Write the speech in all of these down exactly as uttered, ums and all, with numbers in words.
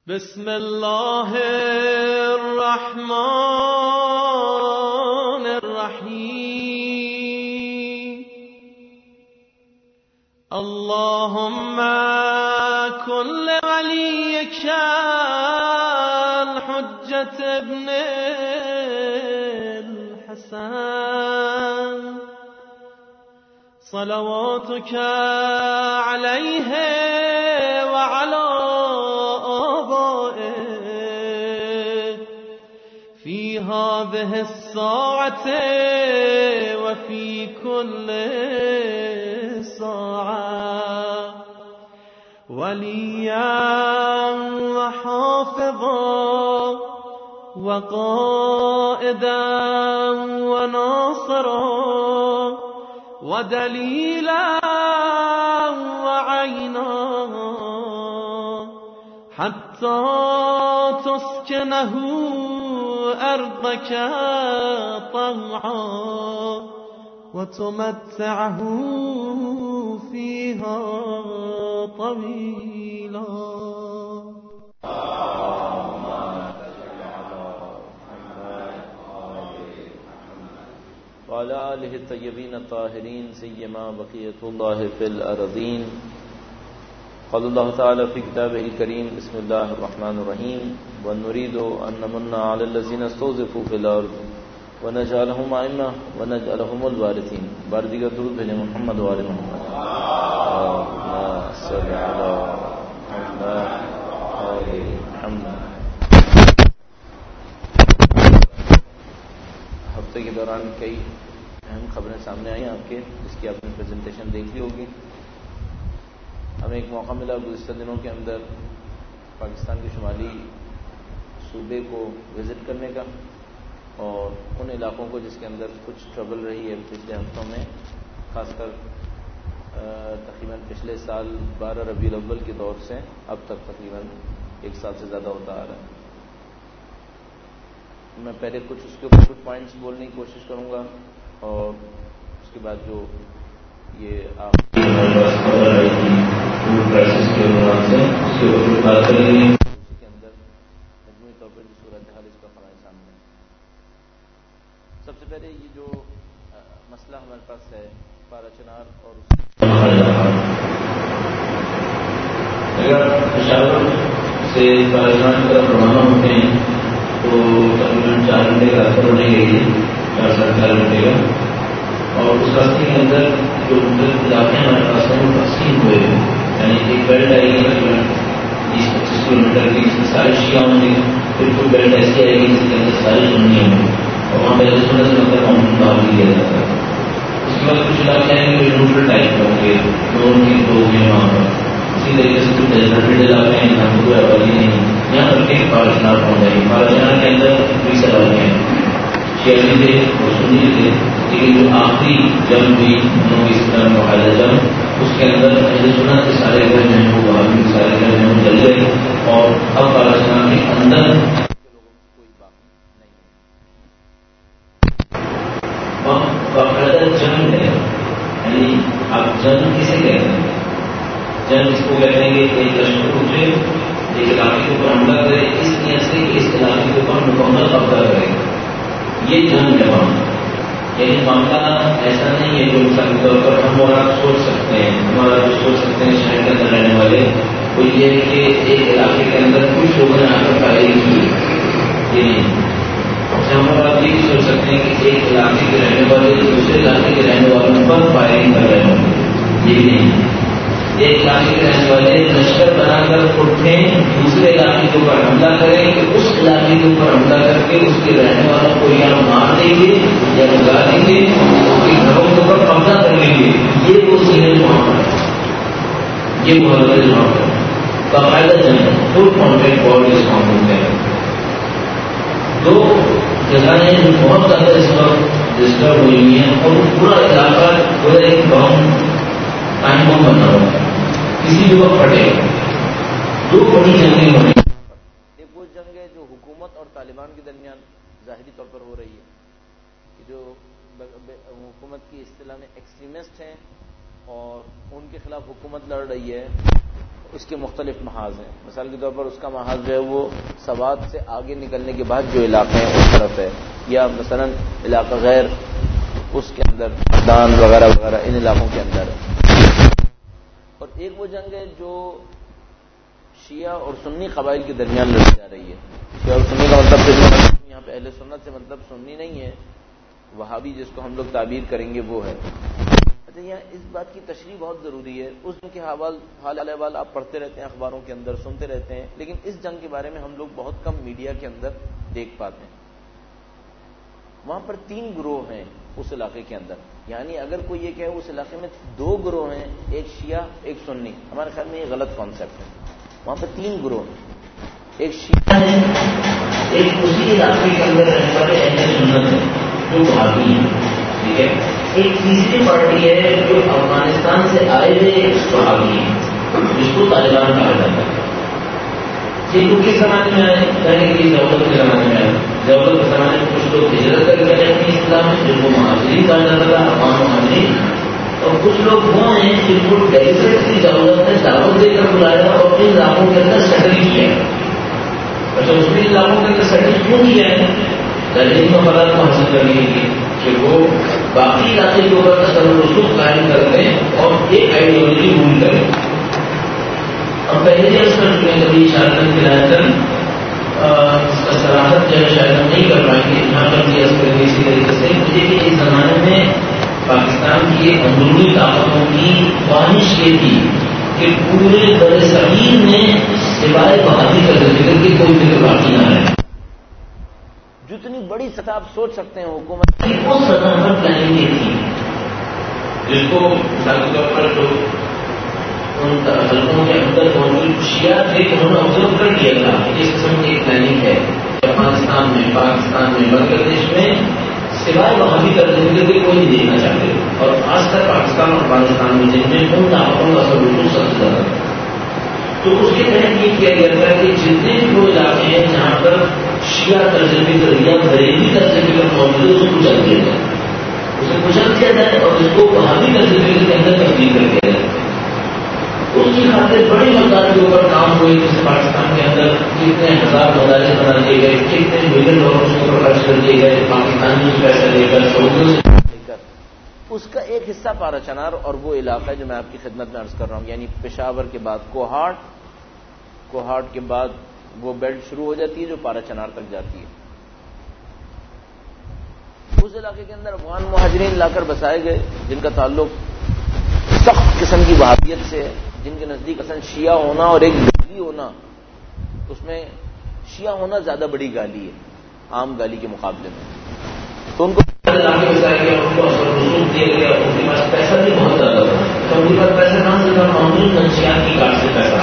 بسم الله الرحمن الرحيم اللهم كن لوليك الحجة ابن الحسن صلواتك عليه وعلى في هذه الساعة وفي كل ساعة وليا وحافظا وقائدا وناصرا ودليلا وعينا حتى تسكنه أرضك طوعا وتمتعه فيها طويلا وعلى آله الطيبين الطاهرين سيما بقية الله في الأرضين قال الله تعالى في كتابه الكريم بسم الله الرحمن الرحيم ونريد أن نمن على الذين استضعفوا في الأرض ونجعلهم أئمة ونجعلهم الوارثين بار دیگر درود بھیجیں محمد و آل محمد اللهم صل على محمد وآل محمد. ہفتے کے دوران کئی اہم خبریں سامنے آئیں آپ کے، جس کی آپ نے پریزنٹیشن دیکھ لی ہوگی. ہمیں ایک موقع ملا گزشتہ دنوں کے اندر پاکستان کے شمالی صوبے کو وزٹ کرنے کا، اور ان علاقوں کو جس کے اندر کچھ ٹربل رہی ہے پچھلے ہفتوں میں، خاص کر تقریباً پچھلے سال بارہ ربیع الاول کے دور سے اب تک تقریباً ایک سال سے زیادہ ہوتا آ رہا ہے. میں پہلے کچھ اس کے اوپر کچھ پوائنٹس بولنے کی کوشش کروں گا، اور اس کے بعد جو یہ آپ کے اندر مجموعی طور پر جو صورتحال اس کا ہمارے سامنے. سب سے پہلے یہ جو مسئلہ ہمارے پاس ہے پارا چنار اور اگر پشاور سے پارا چنار کی طرف روانہ ہوتے ہیں تو تقریباً چار گھنٹے کا راستہ ہونے گئی ہے، چار ساڑھے چار گھنٹے کا، اور اس راستے کے اندر جو مختلف علاقے ہمارے پاس ہیں وہ تقسیم ہوئے ہیں. یعنی ایک بیلٹ آئے گی تقریباً بیس پچیس کلو میٹر کی، جس میں سارے شیعہ ہوں گے، پھر کوئی بیلٹ ایسی آئے گی جس کے اندر سارے سنی ہوں گے، اور وہاں پہلے سننے سے مطلب کاؤنٹنگ باہر دیا جاتا ہے. اس کے بعد کچھ علاقے آئیں گے جو نیوٹرل ٹائپ کے ہوں گے، لوگوں کی لوگ ہیں وہاں پر. اسی طریقے سے کچھ ڈیزرٹڈ علاقے ہیں جہاں کوئی آبادی نہیں، یہاں تک کہ پارا چنار پہنچ جائے گی. پارا چنار کے اندر بیس علاقے ہیں، شیعہ بھی تھے اور سنی تھے، لیکن جو آخری جنگ ہوئی انہوں نے اسلام معاہدہ جنگ، اس کے اندر اہل سنت کے سارے گھر جو ہیں وہ وہاں بھی سارے گھر جو ہیں جل گئے، اور اب پارا چنار کے اندر باقاعدہ جنگ ہے. یعنی آپ جنگ کسے کہتے ہیں؟ جنگ اس کو کہتے ہیں کہ ایک لشکر اٹھے، ایک علاقے کے اوپر حملہ کرے اس نیت سے کہ اس علاقے کے اوپر مکمل قبضہ کرے، یہ جنگ ہے وہاں. یعنی معاملہ ایسا نہیں ہے جو مثال کے طور پر ہم اور آپ سوچ سکتے ہیں، ہمارا جو سوچ سکتے ہیں شہر کے اندر رہنے والے، وہ یہ ہے کہ ایک علاقے کے اندر کچھ لوگوں نے آ کر فائرنگ کی، یہ نہیں. ہم اور آپ یہ بھی سوچ سکتے ہیں کہ ایک علاقے کے رہنے والے دوسرے علاقے کے رہنے والوں پر فائرنگ کر رہے ہوں، یہ بھی نہیں. ایک علاقے کے رہنے والے لشکر بنا کر اٹھیں دوسرے علاقے کے اوپر حملہ کریں کہ اس علاقے کے اوپر حملہ کر کے اس کے رہنے والوں کو یا مار دیں گے یا بگا دیں گے، اس کے گھروں کے اوپر قبضہ کر لیں گے. یہ وہ ذہن وہاں پر، یہ وہ حضرت وہاں پر باقاعدہ جنگ فل کانٹیکٹ وار اس معاملے میں. دو جگہیں جو بہت زیادہ اس وقت ڈسٹرب ہوئی ہوئی ہیں، اور پورا علاقہ پورا ایک بم ٹائم بم بنا ہوا ہے، کسی بھی وقت پھٹے. دو بڑی جنگیں ہوئی. ایک وہ جنگ ہے جو حکومت اور طالبان کے درمیان ظاہری طور پر ہو رہی ہے، کہ جو حکومت کی اصطلاح میں ایکسٹریمسٹ ہیں اور ان کے خلاف حکومت لڑ رہی ہے. اس کے مختلف محاذ ہیں. مثال کے طور پر اس کا محاذ جو ہے وہ سوات سے آگے نکلنے کے بعد جو علاقے ہیں اس طرف ہے, یا مثلا علاقہ غیر اس کے اندر دان وغیرہ وغیرہ ان علاقوں کے اندر ہے. اور ایک وہ جنگ ہے جو شیعہ اور سنی قبائل کے درمیان لڑی جا رہی ہے. شیعہ اور سنی کا مطلب یہاں پہ اہل سنت سے مطلب سنی نہیں ہے, وہابی جس کو ہم لوگ تعبیر کریں گے وہ ہے. اچھا, یہاں اس بات کی تشریح بہت ضروری ہے. اس جنگ کے حوال حال احوال آپ پڑھتے رہتے ہیں, اخباروں کے اندر سنتے رہتے ہیں, لیکن اس جنگ کے بارے میں ہم لوگ بہت کم میڈیا کے اندر دیکھ پاتے ہیں. وہاں پر تین گروہ ہیں اس علاقے کے اندر. یعنی اگر کوئی یہ کہے اس علاقے میں دو گروہ ہیں, ایک شیعہ ایک سنی, ہمارے خیال میں یہ غلط کانسیپٹ ہے. وہاں پر تین گروہ ہیں, ایک شیعہ ہے, ایک اسی علاقے کے اندر رہنے والے اہل سنت ہیں جو وہابی ہیں, ٹھیک ہے. ایک تیسری پارٹی ہے جو افغانستان سے آئے ہوئے وہابی ہیں جس کو طالبان کہا جاتا ہے. یہ تو کس زمانے میں آئے, کہنے کے لیے ضرورت کے زمانے میں آئے. ضرورت کے زمانے میں کچھ لوگ ہجرت کر کے آئے اپنی اسلام میں جن کو مہاجرین کہا جاتا تھا, افغان مہاجرین. اور کچھ لوگ وہ ہیں جن کو ڈیزرٹ کی ضرورت ہے, دعوت دے کر بلایا اور اپنے علاقوں کے اندر سیٹل کیا. اچھا, اس میں علاقوں کے اندر سیٹل کیوں کیا ہے؟ تعلیم مفادات کو حاصل کرنے کے لیے کہ وہ باقی علاقے کے اوپر تصور رسوخ قائم کر دیں اور ایک آئیڈیالوجی رول کریں. اور پہلے ہی اس پر کبھی شارکن کھلایا کر اس کا صلاحت جو ہے شاید ہم نہیں کر پائیں گے. یہاں پر بھی اس پر اسی طریقے سے مجھے بھی اس زمانے میں پاکستان کی ایک اندرونی طاقتوں کی خواہش یہ تھی کہ پورے بر صغیر میں سوائے بہادی کا ذکر کی کوئی ذکر باقی نہ رہے. جتنی بڑی سطح آپ سوچ سکتے ہیں حکومت کی اس سطح پر پلاننگ یہ تھی جس کو مثال کے طور پر جو ان حلقوں کے اندر موجود شیعہ تھے انہوں نے آبزرو کر لیا تھا کہ اس قسم کی ایک پلاننگ ہے. افغانستان میں, پاکستان میں, بنگلہ دیش میں سوائے وہابی کا ذکر کے کوئی نہیں دیکھنا چاہتے, اور خاص کر پاکستان اور افغانستان میں جن میں ان طاقتوں کا اثر بالکل سب سے زیادہ. تو اس کے تحت یہ کیا گیا تھا کہ جتنے بھی وہ علاقے ہیں جہاں پر شیعہ ترجمے کر یا بریلی ترجمے کر موجود ہے اسے کچل دیا جائے, اسے کچل دیا جائے اور اس کو وہابی ترجمے کے اندر تبدیل کر دیا جائے. اس کی خاطر بڑی مقدار کے اوپر کام ہوئے, جیسے پاکستان کے اندر کتنے ہزار مدارس بنا دیے گئے, کتنے ملین ڈالر اس کے اوپر خرچ کر دیے گئے, پاکستان میں پیسہ لے کر سعودیوں سے لے کر. اس کا ایک حصہ پارا چنار اور وہ علاقہ ہے جو میں آپ کی خدمت میں عرض کر رہا ہوں, یعنی پشاور کے بعد کوہاٹ, کوہاٹ کے بعد وہ بیلٹ شروع ہو جاتی ہے جو پارا چنار تک جاتی ہے. اس علاقے کے اندر افغان مہاجرین لا کر بسائے گئے جن کا تعلق سخت قسم کی وہابیت سے ہے, جن کے نزدیک اصل شیعہ ہونا اور ایک گالی ہونا, اس میں شیعہ ہونا زیادہ بڑی گالی ہے عام گالی کے مقابلے میں. تو ان کو علاقے بسایا گیا, ان کو اثر رسوخ دیا گیا, ان کے پاس پیسہ بھی بہت زیادہ تھا. تو ان کے پاس پیسہ کہاں سے تھا؟ معمول منشیات کی کاٹ سے پیسہ.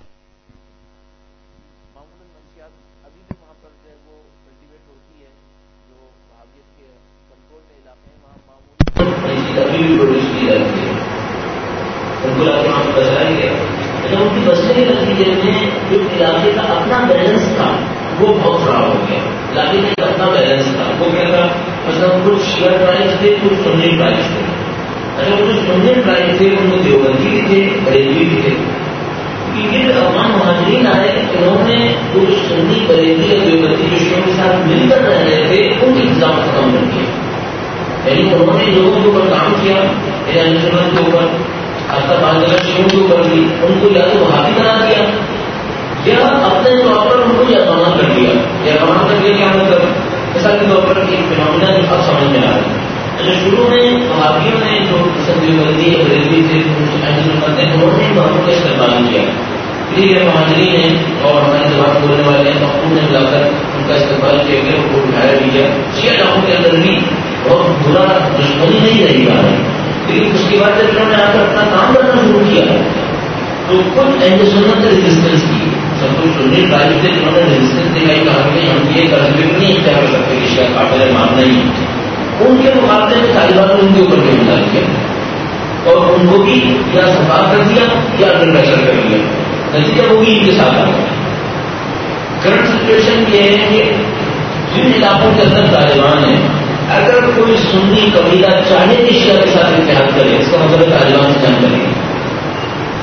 معمول منشیات ابھی بھی وہاں پر جو ہے وہ کلٹیویٹ ہوتی ہے, جو وہابیت کے کنٹرول میں علاقے ہیں وہاں معمول ابھی بھی پروڈیوس کی جاتی ہے. ان کو علاقے وہاں پر بسایا گیا. لیکن ان کی بسنے کے نتیجے میں جو علاقے کا اپنا بیلنس تھا وہ بہت خراب ہو گیا. علاقے کا اپنا بیلنس تھا وہ کیا تھا؟ مطلب کچھ شیعہ ٹرائبس تھے, کچھ سنی ٹرائبس تھے. اچھا, کچھ سنی ٹرائبس تھے ان میں دیوبندی بھی تھے, بریلوی بھی تھے. کیونکہ افغان مہاجرین آئے, انہوں نے کچھ سنی بریلوی اور دیوبندی جوشیوں کے ساتھ مل کر رہ رہے تھے, ان کی انتظام ختم کر دیا. یعنی انہوں نے لوگوں کے اوپر کام کیا, سنت کے اوپر خاصا بات جگہ شیوں کے اوپر بھی ان کو یا تو وہابی بنا دیا یا اپنے طور پر ان کو یقینا کر دیا. یقینا کر دیا کیا مطلب؟ مثال کے طور پر ایک فنامنا جو اب سمجھ میں آ رہا ہے. اچھا, شروع میں وہابیوں نے جو دیوبندی یا بریلوی تھے انہوں نے بہت کا استعمال کیا. ٹھیک ہے, مہاجرین ہیں اور ہماری زبان بولنے والے ہیں, مقبول نے ملا کر ان کا استعمال کیا گیا, ان کو اٹھایا بھی گیا. شیعہ علاقوں کے اندر بھی بہت برا دشمنی نہیں رہی بات ہے. لیکن اس کے بعد جب انہوں نے آ کر اپنا کام کرنا شروع کیا تو کچھ اہل سنت نے ریزسٹنس کی. سب کچھ سنی ٹرائب تھے جنہوں نے ریزسٹنس دکھائی, کہا کہ ہم یہ کر نہیں اختیار کر سکتے کہ شیعہ قابل ہے, ماننا ہی. ان کے مقابلے میں طالبان نے ان کے اوپر بھی حملہ کیا اور ان کو بھی یا سفا کر دیا یا انڈر پریشر کر دیا. نتیجہ وہ بھی ان کے ساتھ آ گیا. کرنٹ سچویشن یہ ہے کہ جن علاقوں کے اندر طالبان ہیں, اگر کوئی سنی قبیلہ چاہے کہ شیعہ کے ساتھ اتحاد کرے, اس کا مطلب طالبان سے جنگ کرے گی.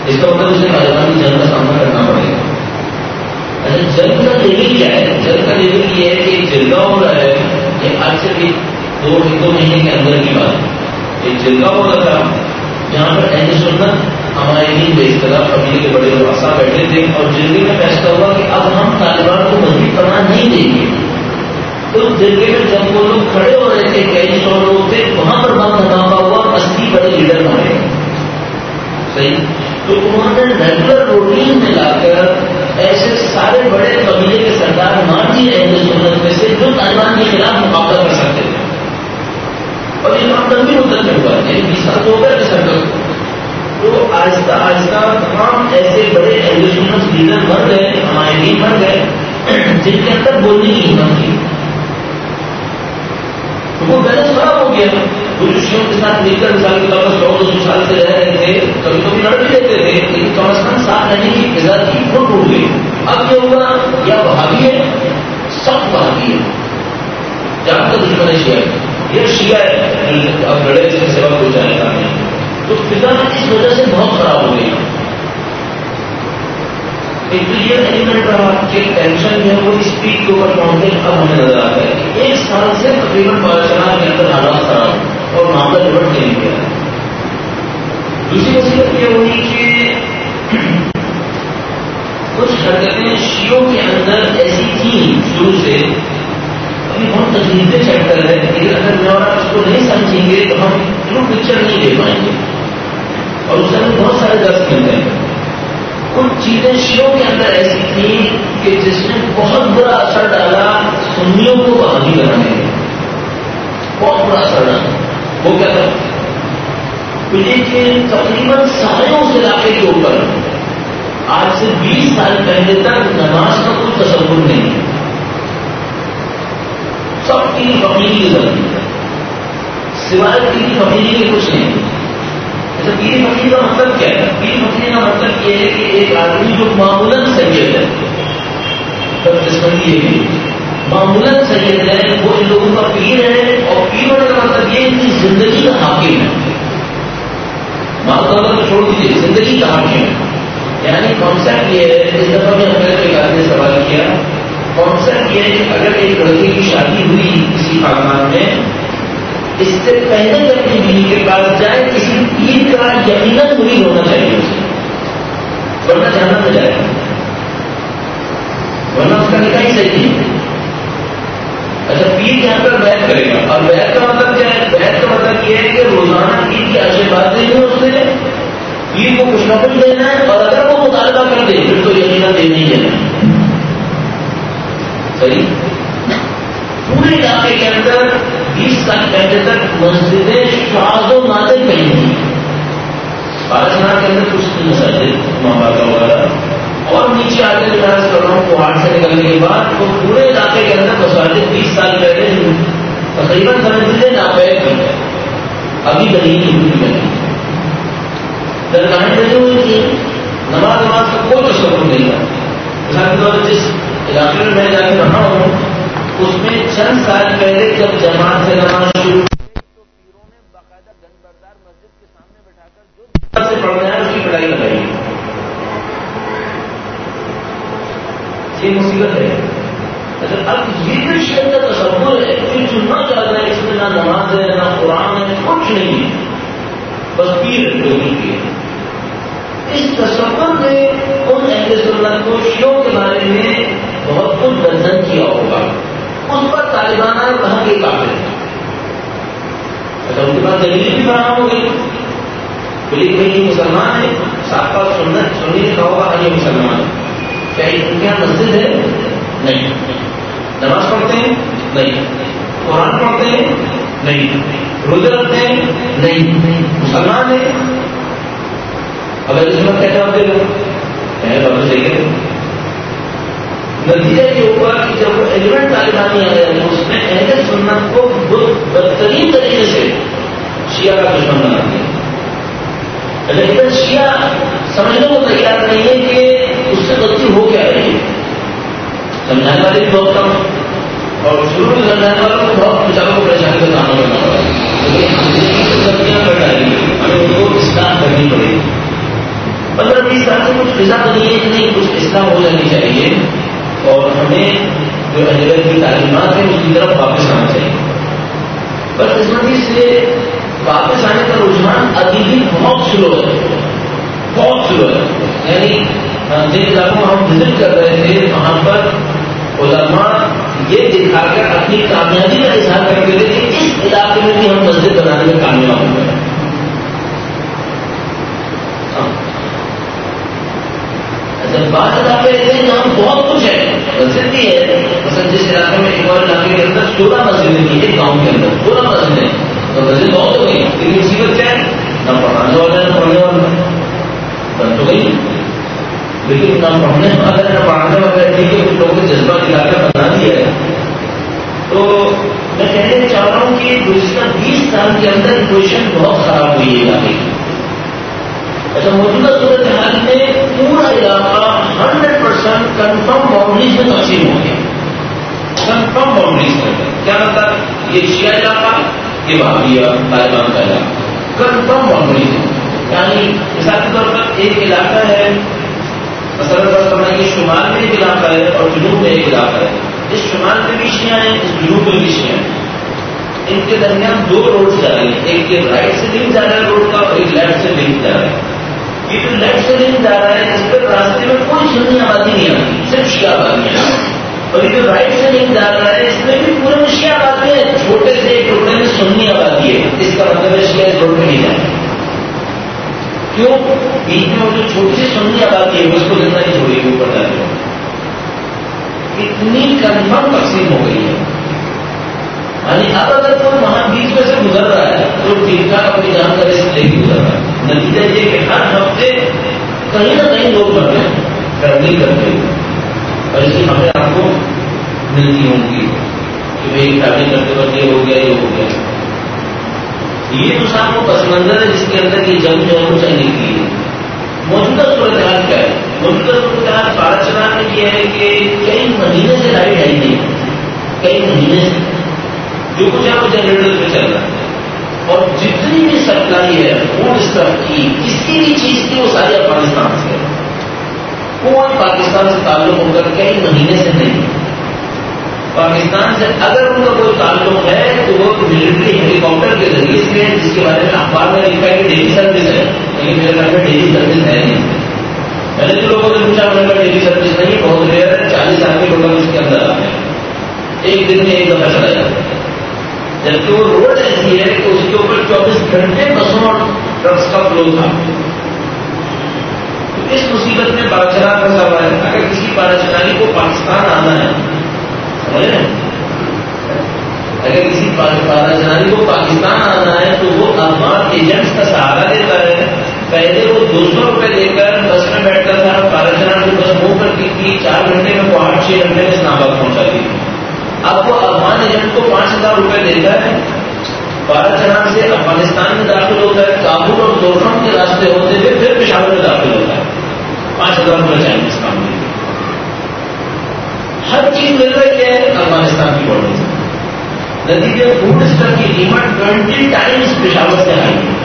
اس کا مطلب اسے طالبان کی جنگ کا سامنا کرنا پڑے گا. اچھا جنگ کا لیول کیا ہے؟ جنگ کا لیول یہ ہے کہ جرگا ہو رہا ہے کہ آج سے بھی دو ایک دو مہینے کے اندر کی بات ہے. ایک جرگا ہو رہا تھا جہاں پر اہل سنت ہمارے دین بے اختلاف قبیلے کے بڑے رؤسا بیٹھے تھے اور جرگے میں فیصلہ ہوا کہ اب ہم طالبان کو مزید پناہ نہیں دیں گے. تو جرگے میں جب وہ لوگ کھڑے ہو رہے تھے کئی سو لوگ تھے وہاں پر بم دھماکہ ہوا اسی بڑے لیڈر مارے. صحیح. تو انہوں نے ریگولر روٹین میں لا کر ایسے سارے بڑے قبیلے کے سردار مان دیے اہل سنت میں سے جو طالبان کے خلاف مقابلہ کر سکتے تھے. اور یہ کام تب بھی مدت میں ہوا ہے بیس سال تو ہو گیا سرکل. تو آہستہ آہستہ تمام ایسے بڑے اہل سنت لیڈر بن گئے ہمارے دین بن گئے جن کے اندر بولنے کی ہمت تھی. تو وہ بیلنس خراب ہو گیا. دوسروں کے ساتھ مل کر مثال کے طور پر سو دو سو سال سے رہ رہے تھے کبھی کبھی لڑ بھی لیتے تھے لیکن کم از کم ساتھ رہنے کی فضا تھی وہ ٹوٹ گئی. اب یہ ہوگا یا وہابی ہے سب وہابی ہے جہاں تک دشمن ہے شیعہ یہ شیعہ ہے اب لڑے جس کے سوا کوئی جانے کا نہیں. تو فضا اس وجہ سے بہت خراب ہو گئی. ایک تو یہ ایلیمنٹ رہا کہ ٹینشن جو ہے وہ اسپیڈ کے اوپر پہنچنے اب ہمیں نظر آتا ہے کہ ایک سال سے تقریباً پاکستان کے اندر حالات خراب اور معاملہ نمٹ نہیں گیا. دوسری مصیبت یہ ہوئی کہ کچھ حرکتیں شیعوں کے اندر ایسی تھیں شروع سے ابھی بہت تکلیفیں چیپٹر ہے لیکن اگر میں اور آپ اس کو نہیں سمجھیں گے تو ہم ٹرو پکچر نہیں دے پائیں گے اور اس سے ہمیں بہت سارے درد ملتے ہیں. کچھ چیزیں شیعوں کے اندر ایسی تھیں کہ جس نے بہت برا اثر ڈالا سنیوں کو وہابی بنانے میں. بہت برا اثر ڈالا. وہ کیا تھا لیکن تقریباً سارے اس علاقے کے اوپر آج سے بیس سال پہلے تک نماز کا کوئی تصور نہیں ہے. سب کی فقیری کی غلطی ہے سوائے کی فقیری کے کچھ نہیں. اچھا پیری فقیر کا مطلب کیا ہے؟ پیری فقیر کا مطلب یہ ہے کہ ایک آدمی جو معمولاً سید ہے یہ بھی معمولاً سید ہے وہ ان لوگوں کا پیر ہے اور پیر ہونے کا مطلب یہ ان کی زندگی کا حاکم ہے. معذرت کو چھوڑ دیجیے زندگی کا حاکم ہے. یعنی کانسیپٹ یہ ہے اس دفعہ میں ہم نے ایک آدمی نے سوال کیا کانسیپٹ یہ ہے کہ اگر ایک لڑکے کی شادی ہوئی کسی خاندان میں اس سے پہلے جب اپنی بیوی کے پاس جائے کسی پیر کا یقیناً مرید ہونا چاہیے اسے ورنہ جانا نہ جائے ورنہ اس کا نکاح ہی صحیح ہے. اچھا پیر یہاں پر بیعت کرے گا اور بیعت کا مطلب کیا ہے؟ بیعت کا مطلب یہ ہے کہ روزانہ پیر کی آشیرواد دیں گے اس نے پیر کو کچھ نہ کچھ دینا ہے اور اگر وہ مطالبہ کر دے پھر تو یقیناً دینا ہی دینا. صحیح. پورے علاقے کے اندر بیس سال پہلے تک مسجدیں شاذ و نادر نہیں تھیں. پاکستان کے اندر کچھ مسجد ماماکا وغیرہ اور نیچے آ کے میں کر رہا ہوں پہاڑ سے نکلنے کے بعد وہ پورے علاقے کے اندر مساجد بیس سال پہلے تقریباً سمجھتے ناپید تھی. ابھی دلیل نہیں بنی درگاہیں بنی ہوئی تھی نماز نماز کا کوئی تصور نہیں تھا. مثال کے طور پر جس علاقے میں میں جا کے رہا ہوں اس میں چند سال پہلے جب جماعت سے نماز شروع تو پیروں نے باقاعدہ گنبردار مسجد کے سامنے بٹھا کر جو سے پڑھ رہے ہیں اس کی پڑھائی لگائی. یہ مصیبت ہے. اچھا اب یہ بھی شہر کا تصور ہے کہ چننا چاہتا ہے اس میں نہ نماز ہے نہ قرآن ہے کچھ نہیں ہے بس پیر لوگوں کی. اس تصور نے ان اہل سنت کو شیعوں کے بارے میں بہت کچھ درجن کیا ہوگا. اس پر طالبان آئے وہاں کے قابل ہیں. اچھا ان کے پاس دلیل بھی فراہم ہو گئی بولے بھائی یہ مسلمان ہے ساتھ پاس سنت سنی لکھا ہوگا یہ مسلمان ہے. کیا ان کے یہاں مسجد ہے؟ نہیں. نماز پڑھتے ہیں؟ نہیں. قرآن پڑھتے ہیں؟ نہیں. روزے رکھتے ہیں؟ نہیں. مسلمان ہے. اگر اس وقت کیا جواب دے گا ہے بابا صحیح ہے. نتیجے کے اوپر جب وہ ایلیمنٹ طالبانی آ گئے اس میں اہل سنت کو بدترین طریقے سے شیعہ کا دشمن بنا دیا. لیکن شیعہ سمجھنے کو تیار نہیں ہے کہ اس سے غلطی ہو کیا رہی ہے. سمجھانے والے بھی بہت کم اور شروع میں سمجھانے والوں کو بہت بچاروں کو پریشانی کا سامنا کرنا پڑا لیکن غلطیاں کر ڈالی ہمیں ان کو اصلاح کرنی پڑے گی. پندرہ بیس سال سے کچھ فضا بنی ہے کہ نہیں کچھ اصلاح ہو جانی چاہیے اور ہمیں جو اہل کی تعلیمات ہیں اس کی طرف واپس آنا چاہیے. بس قسمتی سے واپس آنے کا رجحان ابھی بھی بہت سلو ہے, بہت سلو ہے. یعنی جن علاقوں میں ہم وزٹ کر رہے تھے وہاں پر علماء یہ دکھا کر اپنی کامیابی کا اظہار کرتے تھے کہ اس علاقے میں بھی ہم مسجد بنانے میں کامیاب ہو گئے. جب بات علاقے ایسے ہیں جہاں بہت کچھ ہے, مسجد بھی ہے. مثلا جس علاقے میں ایک اور علاقے کے اندر سولہ مسجدیں کی, ایک گاؤں کے اندر سولہ مسجدیں, تو مسجد بہت ہو گئی. لیکن مصیبت کیا ہے, نہ پڑھانے والا نہ پڑھنے والا, بند ہو گئی. لیکن نہ پڑھنے والا نہ پڑھانے والا ٹھیک ہے, کچھ لوگوں کو جذبہ دکھا کر بنا دیا ہے. تو میں کہنا چاہ رہا ہوں کہ گزشتہ بیس سال کے اندر پوزیشن بہت خراب ہوئی ہے علاقے کی. اچھا, موجودہ صورت حال میں پورا علاقہ ہنڈریڈ پرسینٹ کنفرم باؤنڈریز میں تقسیم ہو گیا. کنفرم باؤنڈریز میں کیا مطلب, یہ شیعہ علاقہ, یہ وہابیہ طالبان کا علاقہ, کنفرم باؤنڈریز ہے. یعنی مثال کے طور پر ایک علاقہ ہے, مثلا یہ شمال میں ایک علاقہ ہے اور جنوب میں ایک علاقہ ہے. اس شمال میں بھی شیعہ ہیں, اس جنوب میں بھی شیعہ ہیں. ان کے درمیان دو روڈ جا رہی ہیں, ایک یہ رائٹ سے لنک جا رہا ہے روڈ کا اور ایک لیفٹ سے لنک جا رہا ہے. یہ جو لیفٹ سے لنک جا رہا ہے اس پر راستے میں کوئی سنی آبادی نہیں آتی, صرف شیعہ آبادی ہے. اور یہ جو رائٹ سے لنک جا رہا ہے اس میں بھی پورے میں شیعہ آبادی ہے, چھوٹے سے ایک ٹکڑے میں سنی آبادی ہے. اس کا مطلب ہے شیعہ اس روڈ میں نہیں جائے. کیوں, بیچ میں وہ جو چھوٹی سی سنی آبادی ہے اس کو زندہ نہیں چھوڑی گئی اوپر جانے میں. اتنی کنفرم تقسیم ہو گئی ہے. یعنی اب اگر کوئی وہاں بیچ میں سے گزر رہا ہے تو ٹھیک ٹھاک اپنی جان کا رسک لے کے گزر رہا ہے. نتیجہ یہ کہ ہر ہفتے کہیں نہ کہیں لوگ بڑھ رہے ہیں, ٹریولنگ کرتے ہیں, اور اس کی خبریں آپ کو ملتی ہوں گی کہ بھائی ٹریولنگ کرتے وقت یہ ہو گیا یہ ہو گیا. یہ تو صاحب وہ پس منظر ہے جس کے اندر یہ جنگ جو ہے وہ چلنے کی ہے. موجودہ صورتحال کیا ہے, موجودہ صورتحال بھارت سرکار نے کیا ہے کہ کئی مہینے سے لائٹ آئی نہیں, کئی مہینے سے جو کچھ ہے وہ جنریٹر پہ چل رہا ہے. اور جتنی بھی سپلائی ہے فوڈ اسٹف کی, کسی بھی چیز کی, وہ ساری افغانستان سے ہے. کوئی پاکستان سے تعلق ہو کر کئی مہینے سے نہیں. پاکستان سے اگر ان کا کوئی تعلق ہے تو وہ ملٹری ہیلی کاپٹر کے ذریعے سے, جس کے بارے میں اخبار میں لکھا ہے کہ ڈیلی سروس ہے, لیکن میرے خیال میں ڈیلی سروس ہے نہیں. میں نے جو لوگوں سے پوچھا انہوں نے ڈیلی سروس نہیں, بہت ریئر ہے, چالیس آدمی لوگ اس کے اندر آتے ہیں, ایک دن میں ایک دفعہ چلا جاتا ہے. جبکہ وہ روڈ ایسی ہے کہ اس کے اوپر چوبیس گھنٹے بسوں اور ٹرکس کا فلو تھا. تو اس مصیبت میں پارچنا کا سوال ہے. اگر کسی پارچناری کو پاکستان آنا ہے, اگر کسی پارچناری کو پاکستان آنا ہے تو وہ افغان ایجنٹس کا سہارا دیتا ہے. پہلے وہ دو سو روپئے دے کر بس میں بیٹھتا تھا, پارچنا کو بس منہ کرتی تھی, چار گھنٹے میں وہ آٹھ چھ گھنٹے میں اسلام آباد پہنچاتی تھی. اب وہ افغان ایجنٹ کو پانچ ہزار روپئے دیتا ہے, بارہ چناب سے افغانستان میں داخل ہوتا ہے, کابل اور دوشم کے راستے ہوتے ہوئے پھر پشاور میں داخل ہوتا ہے. پانچ ہزار روپئے چاہیے اس کام میں. ہر چیز مل رہی ہے افغانستان کی بارڈر سے. نتیجے فوڈ اسٹف کی قیمت ٹوینٹی ٹائمس پشاور سے آئی ہے,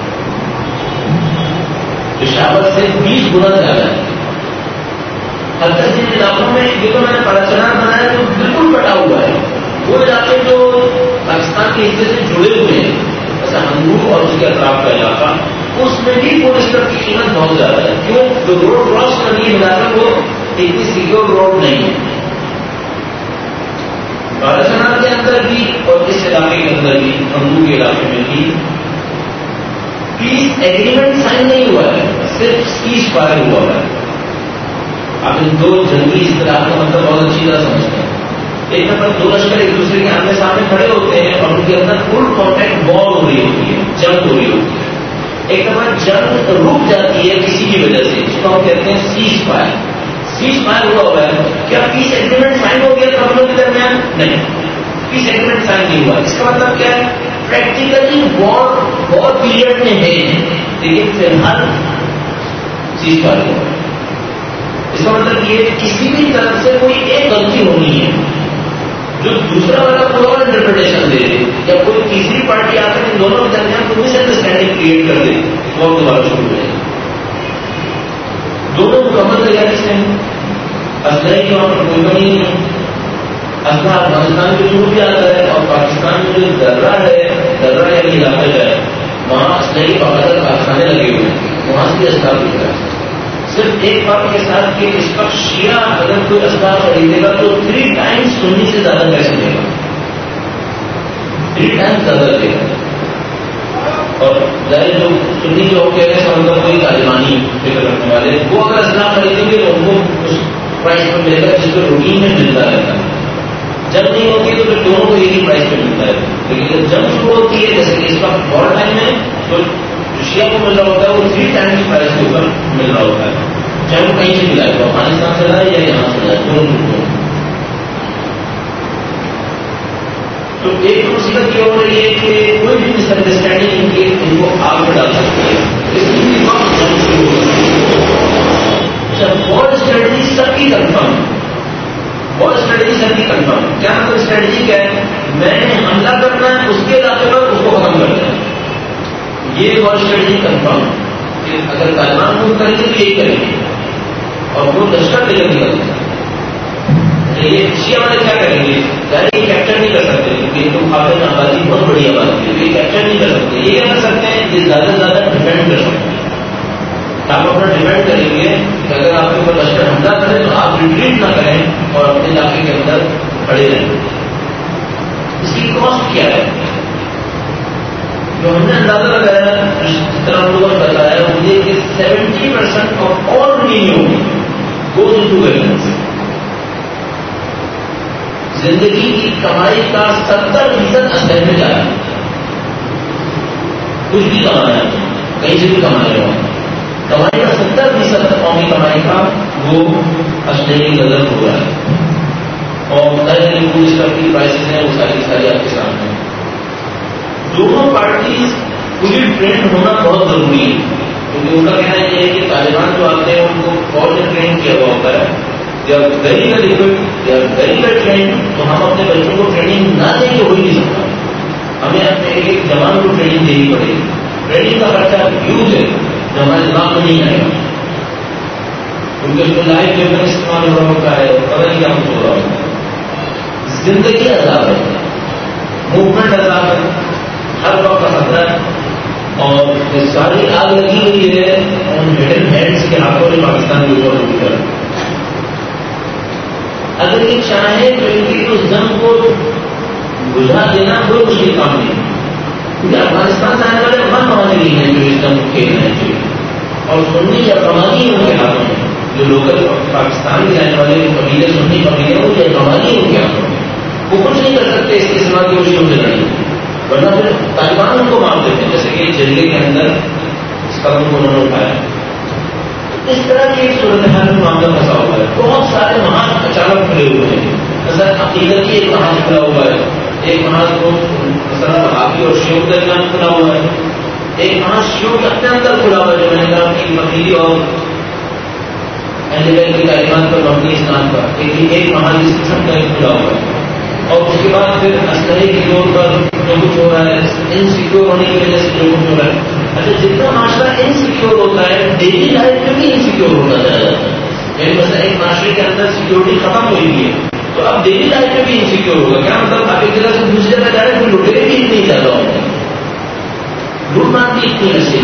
پشاور سے بیس گنا زیادہ ہے. اگر جن علاقوں میں یہ تو میں نے پارچنار بنایا تو بالکل کٹا ہوا ہے, وہ علاقے جو پاکستان کے حصے سے جڑے ہوئے ہیں جیسا ہنگور اور اس کے اطراف کا علاقہ, اس میں بھی فوڈ اسٹف کی قیمت بہت زیادہ ہے. کیوں, جو روڈ کراس کرنے کی علاقہ وہ اتنی سیکیور روڈ نہیں ہے. پارچنار کے اندر بھی اور اس علاقے کے اندر بھی, ہنگور کے علاقے میں بھی پیس ایگریمنٹ سائن نہیں ہوا ہے, صرف سیز فائر ہوا ہے. آپ ان دو جنگی اصطلاح کا مطلب بہت اچھی طرح سمجھتے ہیں. ایک نمبر دو لشکر ایک دوسرے کے آمنے سامنے کھڑے ہوتے ہیں اور ان کے اندر فل کانٹیکٹ وار ہو رہی ہوتی ہے, جنگ ہو رہی ہوتی ہے. ایک نمبر جنگ رک جاتی ہے کسی کی وجہ سے, جس کو ہم کہتے ہیں سیز فائر. سیز فائر ہوا ہوا ہے, کیا پیس ایگریمنٹ سائن ہو گیا قبلوں کے درمیان؟ نہیں, پیس ایگریمنٹ سائن نہیں ہوا. اس کا مطلب کیا ہے, پریکٹیکلی وار وار پیریڈ میں ہے, لیکن فی الحال سیز فائر ہوا. اس کا مطلب یہ کسی بھی طرف سے کوئی ایک غلطی ہونی ہے جو دوسرا والا کوئی اور انٹرپریٹیشن دے دے, یا کوئی تیسری پارٹی آ کر ان دونوں کے درمیان کوئی مس انڈرسٹینڈنگ کریٹ کر دے, وہ دوبارہ شروع ہو جائے. تیاری سے اسلحے کی وہاں پر کوئی کمی نہیں ہے. اسلحہ افغانستان کے تھرو بھی آتا ہے اور پاکستان میں جو درہ ہے, درہ یعنی علاقہ ہے, وہاں اسلحے کی باقاعدہ کارخانے لگے ہوئے ہیں, وہاں سے اسلحہ ملتا ہے. صرف ایک بات کے ساتھ کہ اس وقت شیعہ اگر کوئی اسلحہ خریدے گا تو تھری ٹائمس سنی سے زیادہ پیسے دے گا, تھری ٹائمس زیادہ دے گا. اور ظاہر جو سنی جو کہہ رہے ہیں سمجھو کوئی طالبانی فکر رکھنے والے, وہ اگر اسلحہ خریدیں گے تو ان کو اس پرائز پر ملے گا جس کو روٹین میں ملتا رہتا ہے. جب نہیں ہوتی ہے تو پھر دونوں کو یہی پرائز پہ ملتا ہے. لیکن جب جنگ شروع ہوتی ہے جیسے کہ اس وقت وار ٹائم میں تو شیعہ کو مل رہا ہوتا ہے وہ تھری ٹائمس پرائز کے اوپر مل رہا ہوتا ہے, چاہے وہ کہیں سے ملا ہے, تو افغانستان سے لائے یا یہاں سے لائے, دونوں ملکوں. تو ایک مصیبت یہ ہو رہی ہے کہ کوئی بھی مس انڈرسٹینڈنگ ان کے ان کو آگ میں ڈال سکتی ہے. اس وقت جنگ شروع ہو رہی ہے. وار اسٹریٹجی سب کی کنفرم, وار اسٹریٹجی سب کی کنفرم. کیا مطلب اسٹریٹجی کیا ہے؟ میں نے حملہ کرنا ہے اس کے علاقے پر, اس کو ختم کرنا ہے. یہ وار اسٹریٹجی کنفرم کہ اگر طالبان کو کریں گے تو یہی کریں گے اور وہ لشکر لے کر نکل گے. یہ شیعہ والے کیا کریں گے؟ ظاہر یہ کیپچر نہیں کر سکتے کیونکہ تم قابل آبادی بہت بڑی آبادی ہے, یہ کیپچر نہیں کر سکتے. یہ کیا کر سکتے ہیں؟ یہ زیادہ سے زیادہ ڈیپینڈ کر سکتے ہیں. آپ اپنا ڈیپینڈ کریں گے کہ اگر آپ کے اوپر لشکر حملہ کرے تو آپ ریٹریٹ نہ کریں اور اپنے علاقے کے اندر کھڑے رہیں. اس کی کاسٹ کیا ہے جو ہم نے اندازہ لگایا, جس طرح ہم لوگوں نے بتایا مجھے کہ seventy percent of all revenue goes into weapons. زندگی کی کمائی کا ستر فیصد اسلحے میں جا رہا ہے. کچھ بھی کمانا ہے, کہیں سے بھی کمانا ہو, کمائی کا ستر فیصد قومی کمائی کا وہ اسلحے کی نظر ہو رہا ہے. اور ظاہر پولیس کی پرائسز ہیں وہ ساری ساری آپ کے سامنے. دونوں پارٹیز پوری ٹرینڈ ہونا بہت ضروری ہے کیونکہ ان کا کہنا یہ ہے کہ طالبان جو آتے ہیں ان کو فوج میں ٹرین کیا ہوا ہوتا ہے, یا ویری ویل اکوپڈ یا ویری ویل ٹرینڈ. تو ہم اپنے بچوں کو ٹریننگ نہ دیں گے ہو ہی نہیں سکتا. ہمیں اپنے ایک ایک جوان کو ٹریننگ دینی پڑے گی. ٹریننگ کا خرچہ ہیوج ہے جو ہمارے دماغ میں نہیں آئے گا کیونکہ اس کو لائف لیول استعمال ہو رہا ہوتا ہے, پتہ نہیں کیا کچھ ہو رہا ہوتا ہے. زندگی عذاب ہے, موومنٹ عذاب ہے, ہر وقت کا خطرہ ہے. اور ساری آگ لگی ہوئی ہے ان ہڈن ہینڈس کے ہاتھوں میں پاکستان کے اوپر اٹھ کر. اگر یہ چاہیں تو ان کی اس جنگ کو بجھا دینا کوئی مشکل کام نہیں, کیونکہ افغانستان سے آنے والے وہاں کمانے نہیں ہیں جو اس جنگ کو کھیل رہے ہیں. اور سنی یا کمانی ان کے ہاتھوں میں, جو لوکل پاکستان کے آنے والے قبیلے سنی قبیلے ہوں یا کمانی ان کے ہاتھوں میں, وہ کچھ نہیں کر سکتے اس کے سوا کی کوششوں سے لڑیں, ورنہ پھر طالبان ان کو معاف دیتے ہیں جیسے کہ جرگے کے اندر اس قدم کو انہوں نے اٹھایا. اس طرح کی ایک صورتحال میں معاملہ پھنسا ہوا ہے. بہت سارے محاذ اچانک کھلے ہوئے ہیں. مثلا عقیدت کی ایک محاذ کھلا ہوا ہے, ایک محاذ کو مثلا صحابی اور شیعوں کے درمیان کھلا ہوا ہے, ایک محاذ شیعوں کے اپنے اندر کھلا ہوا ہے جو میں نے کہا کہ مکیلی اور اہل بیت کی تعلیمات پر مبنی اسلام کا ایک ایک محاذ اس قسم کا کھلا ہوا ہے. اور اس کے بعد پھر اسلحے کی زور پر جو کچھ ہو رہا ہے, انسیکیور ہونے کی وجہ سے جو کچھ ہو رہا ہے. اچھا جتنا معاشرہ انسیکیور ہوتا ہے ڈیلی لائف میں بھی انسیکیور ہوتا جا رہا ہے. یعنی مثلا ایک معاشرے کے اندر سیکورٹی ختم ہوئی ہے تو اب ڈیلی لائف میں بھی انسیکیور ہوگا. کیا مطلب آپ ایک جگہ سے دوسری جگہ جا رہے ہیں تو لٹیرے بھی اتنے زیادہ ہوتے ہیں, لوٹ مار بھی اتنی ایسی.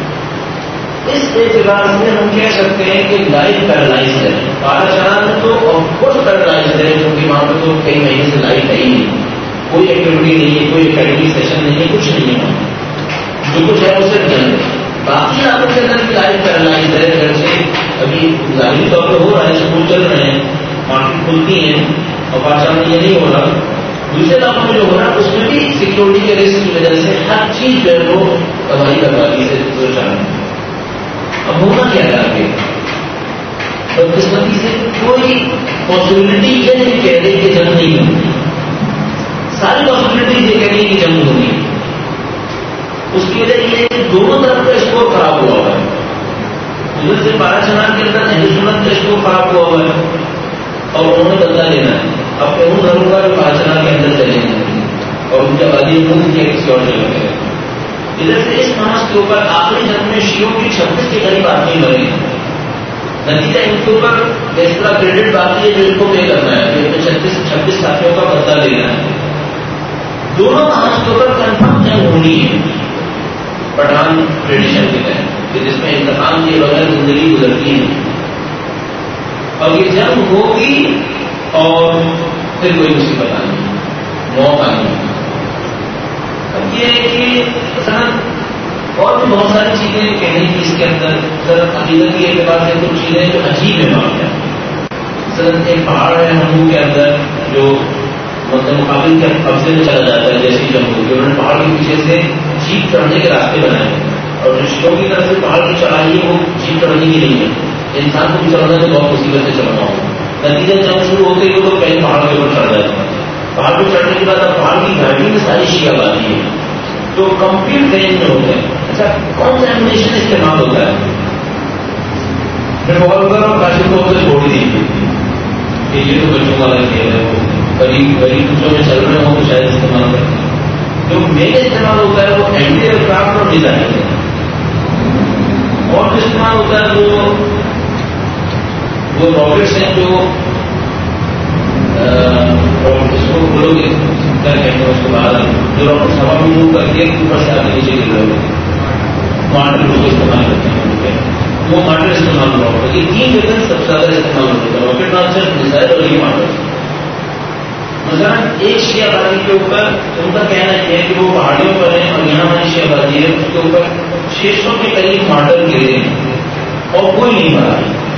اس اعتبار سے ہم کہہ سکتے ہیں کہ لائف پیرالائز ہے. بارہ شرح میں تو آف کورس پیرالائز ہے کیونکہ وہاں پہ تو کئی مہینے سے لائف ہے ہی نہیں, کوئی ایکٹیویٹی نہیں ہے, کوئی اکیڈمک سیشن نہیں ہے, کچھ نہیں ہے. جو کچھ ہے وہ صرف جنگ ہے. باقی علاقوں کے اندر بھی لائف پیرالائز ہے. جیسے ابھی ظاہری طور پہ ہو رہا ہے, اسکول چل رہے ہیں, مارکیٹ کھلتی ہیں, اور پاکستان میں یہ نہیں ہو رہا. دوسرے علاقوں میں جو ہو رہا ہے اس میں بھی سیکورٹی کے رسک کی وجہ سے ہر چیز جو ہے وہ تباہی بربادی سے پریشان ہے. اب ہونا کیا ہے آگے؟ بدقسمتی سے کوئی پاسبلٹی یہ نہیں کہہ رہی کہ جنگ نہیں ہوگی. ساری پاسبلٹیز یہ کہہ رہی کہ جنگ ہوگی. اس کی وجہ یہ ہے کہ دونوں طرف کا اسکور خراب ہوا ہوا ہے. ادھر سے بارہ شناخت کے اندر اہل سنت کا اسکور خراب ہوا ہوا ہے اور انہوں نے بدلا لینا ہے. اب ان گھروں کا جو بارہ شناخت کے اندر چلے گئے اور ان کے آبادی ملک کے کسی اور جگہ ہے. ادھر سے اس محاذ کے اوپر آخری جنگ میں شیعوں کی چھبیس کے قریب آدمی مرے ہیں. نتیجہ ان کے اوپر اس طرح کریڈٹ باقی ہے جو ان کو پے کرنا ہے، جو چھتیس چھبیس ساتھیوں کا بدلہ لینا ہے. دونوں آج کے اوپر کنفرم جنگ ہونی ہے پٹھان ٹریڈیشن کے تحت، جس میں انتقام کے بغیر زندگی گزرتی ہے. اور یہ جنگ ہوگی اور پھر کوئی مصیبت آنی، موت آنی. اب یہ ہے کہ مثلاً اور بھی بہت ساری چیزیں کہنے کی اس کے اندر سر عقیدت کے اعتبار سے کچھ چیزیں جو عجیب ہے وہاں پہ. سر ایک پہاڑ ہے ہندو کے اندر جو مطلب مقابل کے قبضے میں چلا جاتا ہے، جیسے جنگ ہوگی انہوں نے پہاڑ کے پیچھے سے جیپ چڑھنے کے راستے بنائے ہیں، اور جو شیوں کی طرف سے پہاڑ کی چڑھائی ہے وہ جیپ چڑھنے کی نہیں ہے، انسان کو بھی چڑھنا تو بہت مصیبت سے چڑھنا ہوگا. نتیجہ جنگ شروع ہوتے ہی وہ تو پہلے پہاڑ کے اوپر چڑھ جاتے ہیں. پہاڑ پہ چڑھنے کے بعد اب پہاڑ کی گھاٹی میں ساری شیعہ آتی ہے تو کمپلیٹ رینج میں ہوتے ہیں. اچھا کون سا ایمونیشن استعمال ہوتا ہے؟ ریوالور اور کاشی کو سے چھوڑ دیجیے کہ یہ تو بچوں والا کھیل ہے، وہ قریب قریب بچوں میں چل رہے ہوں تو شاید استعمال کرتے ہیں. جو مین استعمال ہوتا ہے وہ اینٹی ایئر کرافٹ اور ڈیزائن ہے. اور جو استعمال ہوتا ہے وہ وہ راکٹس ہیں جو اس کو بولو گے کیا کہتے ہیں اس کو باہر جو راکٹ ہوا میں موو کر کے اوپر سے آگے نیچے گر رہے ہوتے ہیں، ماڈل لوگ استعمال کرتے ہیں. وہ ماڈل استعمال ہوا ہوتا ہے. یہ تین ویپن سب سے زیادہ استعمال ہوتے ہیں، راکٹ لانچر، میزائل اور یہ ماڈل. مثلا ایک شیعہ بازی کے اوپر ان کا کہنا یہ ہے کہ وہ پہاڑیوں پر ہیں اور یہاں ہماری شیعہ بازی ہے، اس کے اوپر چھ سو کے قریب ماڈل گرے ہیں اور کوئی نہیں مرا.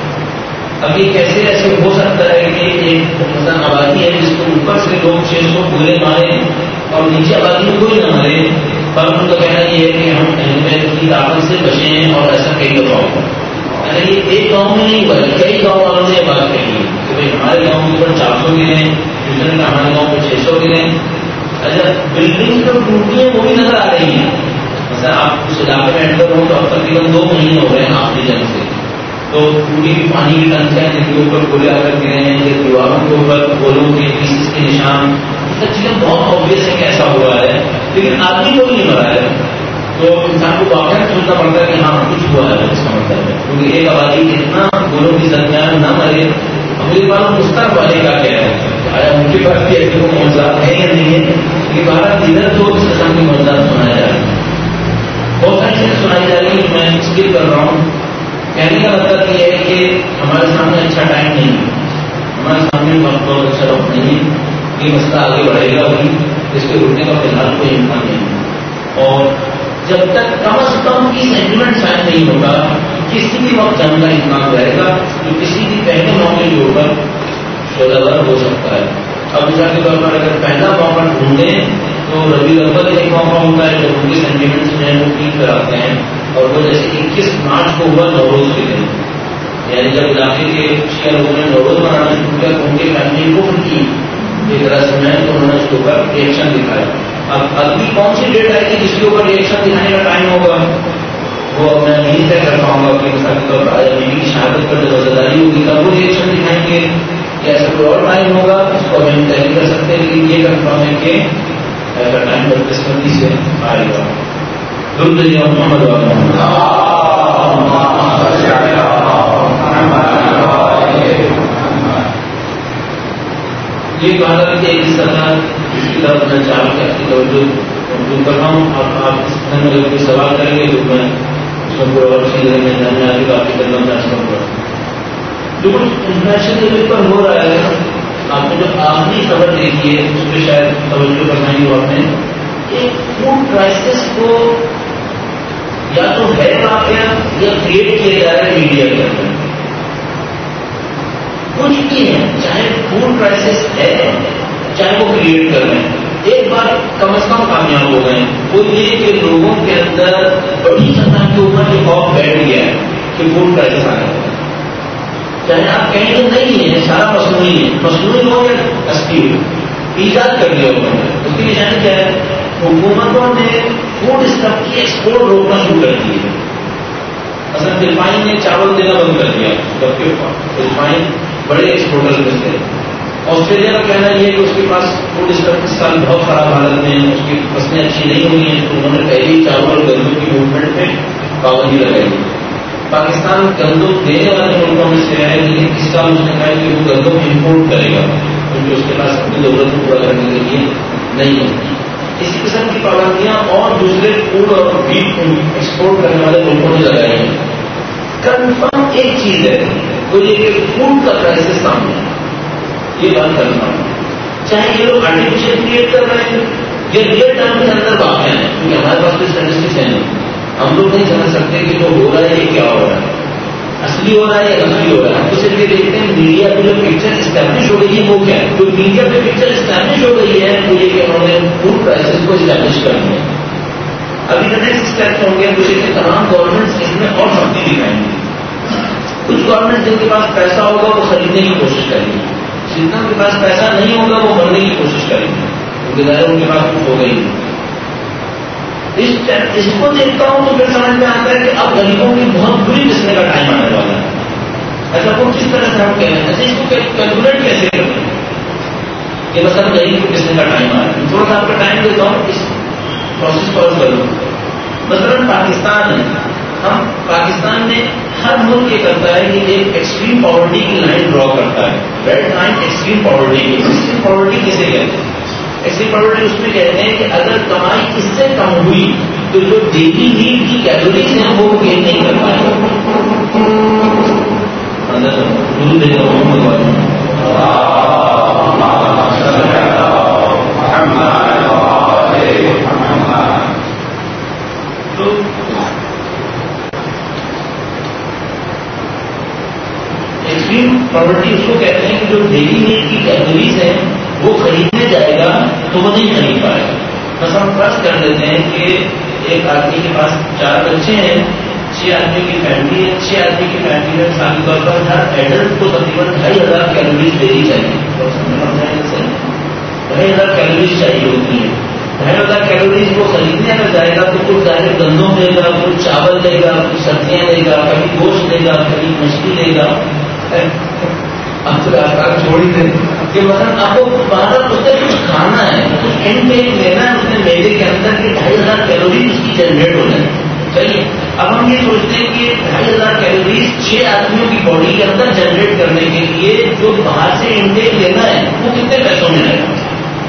اب یہ کیسے ایسے ہو سکتا ہے کہ ایک مثلا آبادی ہے جس کو اوپر سے لوگ چھ سو گولے مارے اور نیچے آبادی میں کوئی نہ مرے؟ پر ان کا کہنا یہ ہے کہ ہم کی طاقت سے بچے ہیں اور ایسا کئی دفعہ ہوگا. یعنی یہ ایک گاؤں میں نہیں ہوا، کئی گاؤں والوں نے یہ بات کہی ہے کہ بھائی ہمارے گاؤں کے اوپر چار سو گرے ہیں، دوسرے کا ہمارے گاؤں میں چھ سو گرے ہیں. اچھا بلڈنگ جو ٹوٹی ہیں وہ بھی نظر آ رہی ہیں. مثلا آپ اس علاقے میں انٹر ہوں تو اب تقریباً دو مہینے ہو رہے ہیں آخری جنگ سے، تو پوری پانی کی ٹنکیاں جن کے اوپر گولے آ کر گرے ہیں، یہ دیواروں کے اوپر گولوں کے پیسز کے نشان، سب چیزیں بہت آبویس ہے کہ ایسا ہوا ہے، لیکن آدمی کو نہیں مرا ہے. تو انسان کو واقعہ سوچنا پڑتا ہے کہ ہاں کچھ ہوا ہے اس کا مطلب ہے، کیونکہ ایک آبادی اتنا گولوں کی درمیان نہ مرے. اگلی بار مستق والے کا کیا ہے، آیا ان کے پاس بھی ایسے کو موضوعات ہیں یا نہیں ہے؟ یہ بارہ ادھر تو اس قسم کی موضوعات سنایا جا رہا ہے، بہت ساری چیزیں سنائی جا رہی ہیں. میں اسکپ کر رہا ہوں. کہنے کا مطلب یہ ہے کہ ہمارے سامنے اچھا ٹائم نہیں ہے، ہمارے سامنے وقت بہت اچھا وقت نہیں ہے. یہ مسئلہ آگے بڑھے گا وہی، اس کے رکنے کا فی الحال کوئی امکان نہیں ہے. اور جب تک کم از کم کی سینٹیمنٹ سائن نہیں ہوگا کسی بھی وقت جنگ کا امکان رہے گا، جو کسی بھی پہلے موقع کے اوپر شعلہ ہو سکتا ہے. اب مثال کے طور پر اگر پہلا موقع ڈھونڈیں تو ربیع الاول ایک موقع ہوتا ہے جب ان کے سینٹیمنٹس جو ہیں وہ ٹھیک کراتے ہیں، اور وہ جیسے اکیس مارچ کو ہوا نوروز کے دن، یعنی جب علاقے کے شیعہ لوگوں نے نوروز منانا شروع کیا تو ان کے فیملی کفر کی ایک رسم ہے تو انہوں نے اس کے اوپر ریئیکشن دکھایا. اب اگلی کون سی ڈیٹ آئے گی جس کے اوپر ریئیکشن دکھانے کا ٹائم ہوگا وہ میں نہیں طے کر پاؤں گا کہ مثال کے طور پر آیا بیوی کی شہادت پر جب وزاداری ہوگی تب وہ ریئیکشن دکھائیں گے کہ ایسا کوئی اور ٹائم ہوگا، اس کو ہم طے نہیں کر سکتے، لیکن یہ کنفرم ہے کہ ایسا ٹائم بدقسمتی سے آئے گا. محمد یہ کہا تھا کہ اس طرح اس کی طرف میں چاہ کے آپ کی توجہ موجود کر رہا ہوں. اور آپ اس طرح میں کوئی سوال کریں گے تو میں اس میں پورا وقت چیزیں میں جاننے آگے بات کرنا میں چاہتا ہوں. جو کچھ انٹرنیشنل لیول پر ہو رہا ہے، آپ نے جو آخری خبر دیکھی ہے اس پہ شاید توجہ کرنا ہی ہو. آپ نے ایک فوڈ کرائسس کو یا تو ہے واقعہ یا کریٹ کیا جا رہا ہے میڈیا کے اندر. کچھ بھی ہے، چاہے فوڈ کرائسس ہے چاہے وہ کریٹ کر رہے ہیں، ایک بار کم از کم کامیاب ہو گئے. وہ یہ کہ لوگوں کے اندر بڑی سطح کے اوپر یہ خوف بیٹھ گیا ہے کہ فوڈ کرائسس آ رہا ہے. چاہے آپ کہیں گے نہیں ہے سارا مصنوعی ہے، مصنوعی ہو یا اصلی ایجاد کر دیا انہوں نے. اس کی نشانی کیا ہے؟ حکومتوں نے فوڈ اسٹف کی ایکسپورٹ روکنا شروع کر دی ہے. اصل فلپائن نے چاول دینا بند کر دیا، جبکہ فلپائن بڑے ایکسپورٹر میں سے. آسٹریلیا کا کہنا یہ ہے کہ اس کے پاس فوڈ اسٹف اس سال بہت خراب حالت میں ہے، اس کی فصلیں اچھی نہیں ہوئی ہیں، تو انہوں نے پہلے ہی چاول اور گندم کی موومنٹ میں پابندی لگائی. پاکستان گندم دینے والے ملکوں میں سے ہے، لیکن اس سال اس نے کہا کہ وہ گندم امپورٹ کرے گا کیونکہ اس کے پاس اپنی ضرورت کو پورا کرنے کے لیے نہیں ہوتی. اسی قسم کی پابندیاں اور دوسرے فوڈ اور بیٹ ایکسپورٹ کرنے والے ملکوں نے لگائی ہیں. کنفرم ایک چیز ہے وہ یہ کہ فوڈ کا کرائسس سامنے ہے، یہ بات کنفرم ہے. چاہے یہ لوگ آرٹیفیشل کریٹ کر رہے ہیں یا ریئل ٹائم کے اندر واقع ہیں، کیونکہ ہمارے پاس کوئی اسٹیٹسٹکس ہے نہیں. ہم لوگ نہیں سمجھ سکتے کہ جو ہو رہا ہے یہ کیا ہو رہا ہے، اصلی ہو رہا ہے یا نقلی ہو رہا ہے. تو صرف یہ دیکھتے ہیں میڈیا پہ جو پکچر اسٹیبلش ہو گئی ہے وہ کیا ہے. جو میڈیا پہ پکچر اسٹیبلش ہو گئی ہے وہ یہ کہ انہوں نے فوڈ پرائسز کو اسٹیبلش کر دیا. ابھی تو نیکسٹ اسٹیپ ہوں گے مجھے کہ تمام گورنمنٹس اس میں اور سختی دکھائیں گی. کچھ گورنمنٹ جن کے پاس پیسہ ہوگا وہ خریدنے کی کوشش کریں گی، جتنا کے پاس پیسہ نہیں ہوگا وہ بننے کی کوشش کریں گے کیونکہ ظاہر ان کے پاس کچھ ہو گئی. اس کو دیکھتا ہوں تو پھر سمجھ میں آتا ہے کہ اب غریبوں کی بہت بری پسنے کا ٹائم آنے والا ہے. ایسا وہ کس طرح سے ہم کہہ رہے ہیں، ایسے اس کو کیلکولیٹ کیسے کرتے ہیں کہ مثلا غریب کو پسنے کا ٹائم آ رہا ہے. تھوڑا سا آپ کا ٹائم دیتا ہوں اس پروسیس فالو کروں. مثلاً پاکستان ہے، ہم پاکستان میں ہر ملک یہ کرتا ہے کہ ایک ایکسٹریم پاورٹی کی لائن ڈرا کرتا ہے. ریڈ لائن ایکسٹریم پاورٹی کی. ایکسٹریم پاورٹی کسے کہتے ہیں؟ ایکسٹریم پاورٹی اس میں کہتے ہیں کہ اگر کمائی اس سے کم ہوئی تو جو ڈیلی نیڈ کی کیلوریز ہیں وہ گین نہیں کر پائے. تو ایکسٹریم پاورٹی اس کو کہتے ہیں کہ جو ڈیلی نیڈ کی کیلوریز ہیں وہ خریدنے جائے گا تو وہ نہیں خرید پائے گا. بس ہم فرض کر لیتے ہیں کہ ایک آدمی کے پاس چار بچے ہیں، چھ آدمی کی فیملی ہے. چھ آدمی کی فیملی میں مثال کے طور پر ہر ایڈلٹ کو تقریباً ڈھائی ہزار کیلوریز دینی چاہیے. ڈھائی ہزار کیلوریز چاہیے ہوتی ہیں. ڈھائی ہزار کیلوریز وہ خریدنے میں جائے گا تو کچھ ظاہر گندم دے گا، کچھ چاول دے گا، کچھ سبزیاں دے گا، کبھی گوشت دے گا، کبھی مچھلی دے گا. اب تو آپ چھوڑی دیں کہ مثلاً آپ کو باہر اس سے کچھ کھانا ہے، کچھ انٹیک لینا ہے اس میں میوے کے اندر کہ ڈھائی ہزار کیلوریز اس کی جنریٹ ہو جائے. چلیے اب ہم یہ سوچتے ہیں کہ ڈھائی ہزار کیلوریز چھ آدمیوں کی باڈی کے اندر جنریٹ کرنے کے لیے جو باہر سے انٹیک لینا ہے وہ کتنے پیسوں میں رہے گا.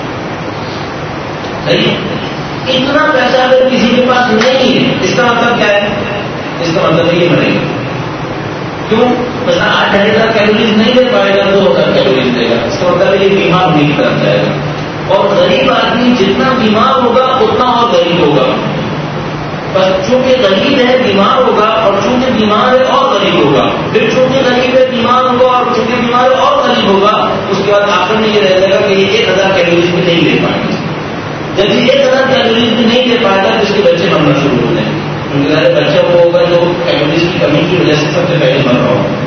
صحیح ہے، اتنا پیسہ اگر کسی کے پاس نہیں ہے اس کا مطلب کیا ہے؟ اس کا مطلب ہے یہ مرے گا. کیوں؟ بس آٹھ ڈھائی ہزار کیلوریز نہیں دے پائے گا دو ہزار کیلوریز دے گا. اس کا مطلب ہے یہ بیمار ہونے کی طرف جائے گا. اور غریب آدمی جتنا بیمار ہوگا اتنا اور غریب ہوگا. بس چونکہ غریب ہے بیمار ہوگا، اور چونکہ بیمار ہے اور غریب ہوگا. پھر چونکہ غریب ہے بیمار ہوگا، اور چونکہ بیمار ہے اور غریب ہوگا. اس کے بعد آخر میں یہ رہ جائے گا کہ یہ ایک ہزار کیلوریز بھی نہیں دے پائیں گے. جب یہ ایک ہزار کیلوریز بھی نہیں دے پائے گا تو اس کے بچے مرنا شروع ہو جائیں گے. کیونکہ بچہ وہ ہوگا جو کیلوریز کی کمی کی وجہ سے سب سے پہلے مر رہا ہوگا.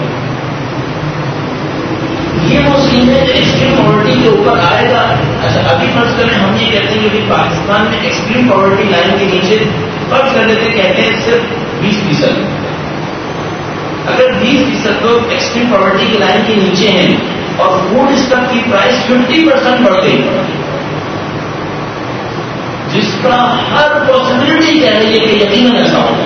یہ وہ سین ہے جو ایکسٹریم پاورٹی کے اوپر آئے گا. اچھا ابھی فرض کریں ہم یہ کہتے ہیں کہ پاکستان میں ایکسٹریم پاورٹی لائن کے نیچے فرض کر لیتے کہتے ہیں صرف بیس فیصد. اگر بیس فیصد لوگ ایکسٹریم پاورٹی کی لائن کے نیچے ہیں اور فوڈ اسٹف کی پرائس ففٹی پرسینٹ بڑھ گئی، جس کا ہر پاسبلٹی کہہ رہی ہے کہ یقیناً ایسا ہوگا.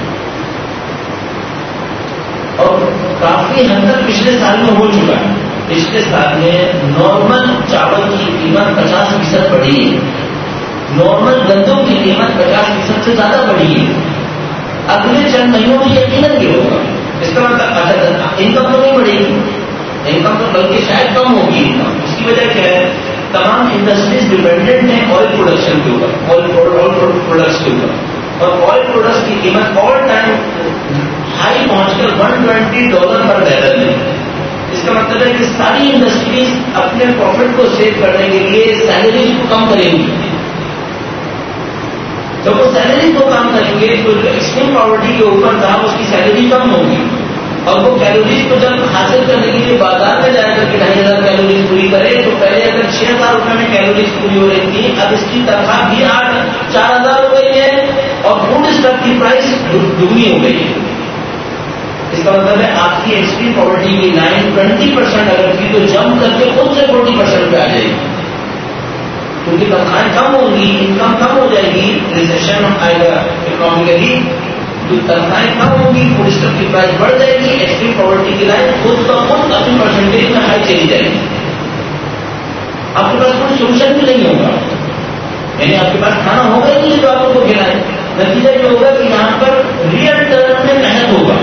اور کافی حد تک پچھلے سال میں ہو چکا ہے. پچھلے سال میں نارمل چاول کی قیمت پچاس فیصد بڑھی ہے، نارمل گندم کی قیمت پچاس فیصد سے زیادہ بڑھی ہے. اگلے چند مہینوں میں یقیناً یہ ہوگا. اس کا مطلب اچھا انکم تو نہیں بڑھے گی، انکم تو بلکہ شاید کم ہوگی. اس کی وجہ کیا ہے؟ تمام انڈسٹریز ڈیپینڈنٹ ہیں آئل پروڈکشن کے اوپر، آئل پروڈکٹس کے اوپر. اور آئل پروڈکٹس کی قیمت آل ٹائم ہائی پہنچ کر ون ٹوینٹی ڈالر پر بیرل ہے. اس کا مطلب ہے کہ ساری انڈسٹریز اپنے پروفٹ کو سیو کرنے کے لیے سیلریز کو کم کریں گی. جب وہ سیلری کو کم کریں گے تو جو ایکسٹریم پاورٹی کے اوپر تھا اس کی سیلری کم ہوگی. اور وہ کیلوریز کو جب حاصل کرنے کے لیے بازار میں جا کر کے ڈھائی ہزار کیلوریز پوری کرے تو پہلے اگر چھ ہزار روپئے میں کیلوریز پوری ہو رہی تھی، اب اس کی تنخواہ بھی آٹھ چار ہزار ہو گئی ہے اور فوڈ اسٹف کی پرائس دگنی ہو گئی ہے. اس کا مطلب ہے آپ کی ایکسٹریم پاورٹی کی لائن ٹوینٹی پرسینٹ اگر تھی تو جم کر کے خود سے فورٹی پرسینٹ پہ آ جائے گی. کیونکہ تنخواہیں کم ہوں گی، انکم کم ہو جائے گی، ریسیشن آئے گا اکنامکلی. جو تنخواہیں کم ہوگی فوڈ اسٹاف کی پرائز بڑھ جائے گی, ایکسٹریم پاورٹی کی لائن خود کا خود اپنی پرسنٹیج میں ہائی چلی جائے گی. آپ کے پاس کوئی سولوشن بھی نہیں ہوگا, یعنی آپ کے پاس کھانا ہوگا ہی نہیں جو آپ کو کھلائے. نتیجہ یہ ہوگا کہ یہاں پر ریئل ٹرم میں محنت ہوگا.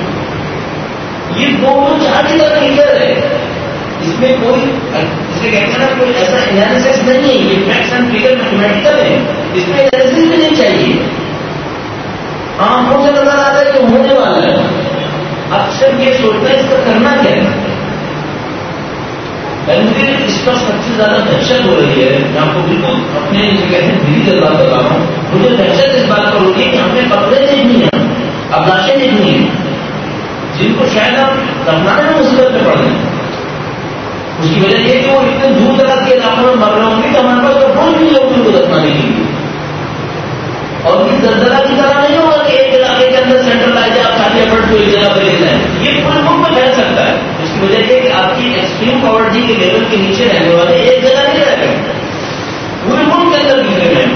یہ دونوں چارج کا کلیئر ہے, اس میں کوئی اس میں کہتے ہیں نا کوئی ایسا انالیسس نہیں ہے, یہ فیکٹس اینڈ فگر میتھمیٹیکل ہے, اس میں انالیسس بھی نہیں چاہیے. آنکھوں سے نظر آتا ہے کہ ہونے والا ہے, اکثر یہ سوچنا ہے اس کا کرنا کیا ہے. مجھے اس پر سب سے زیادہ دہشت ہو رہی ہے, میں آپ کو بالکل اپنے کہتے ہیں دلی جذبات بتا رہا ہوں. مجھے دہشت اس بات پر ہوتی ہے کہ ہم نے کپڑے دیکھنی ہیں, اب لاشیں دیکھنی ہیں, جن کو شاید ہم دفنانے میں مصیبت میں پڑ رہے ہیں. اس کی وجہ یہ کہ وہ اتنے دور دراز کے علاقوں میں مر رہے ہوں گے کہ ہمارے پاس تو بہت بھی لوگ ان کو دفنانے کے لیے. اور یہ زلزلہ کی طرح نہیں ہوگا کہ ایک علاقے کے اندر سینٹرلائز آپ سارے ایفرٹ کو ایک جگہ پہ لے جائیں. یہ پورے ملک میں پھیل سکتا ہے. اس کی وجہ یہ کہ آپ کی ایکسٹریم پاورٹی کے لیول کے نیچے رہنے والے ایک جگہ نہیں رہ گئے, پورے ملک کے اندر گزرے گئے.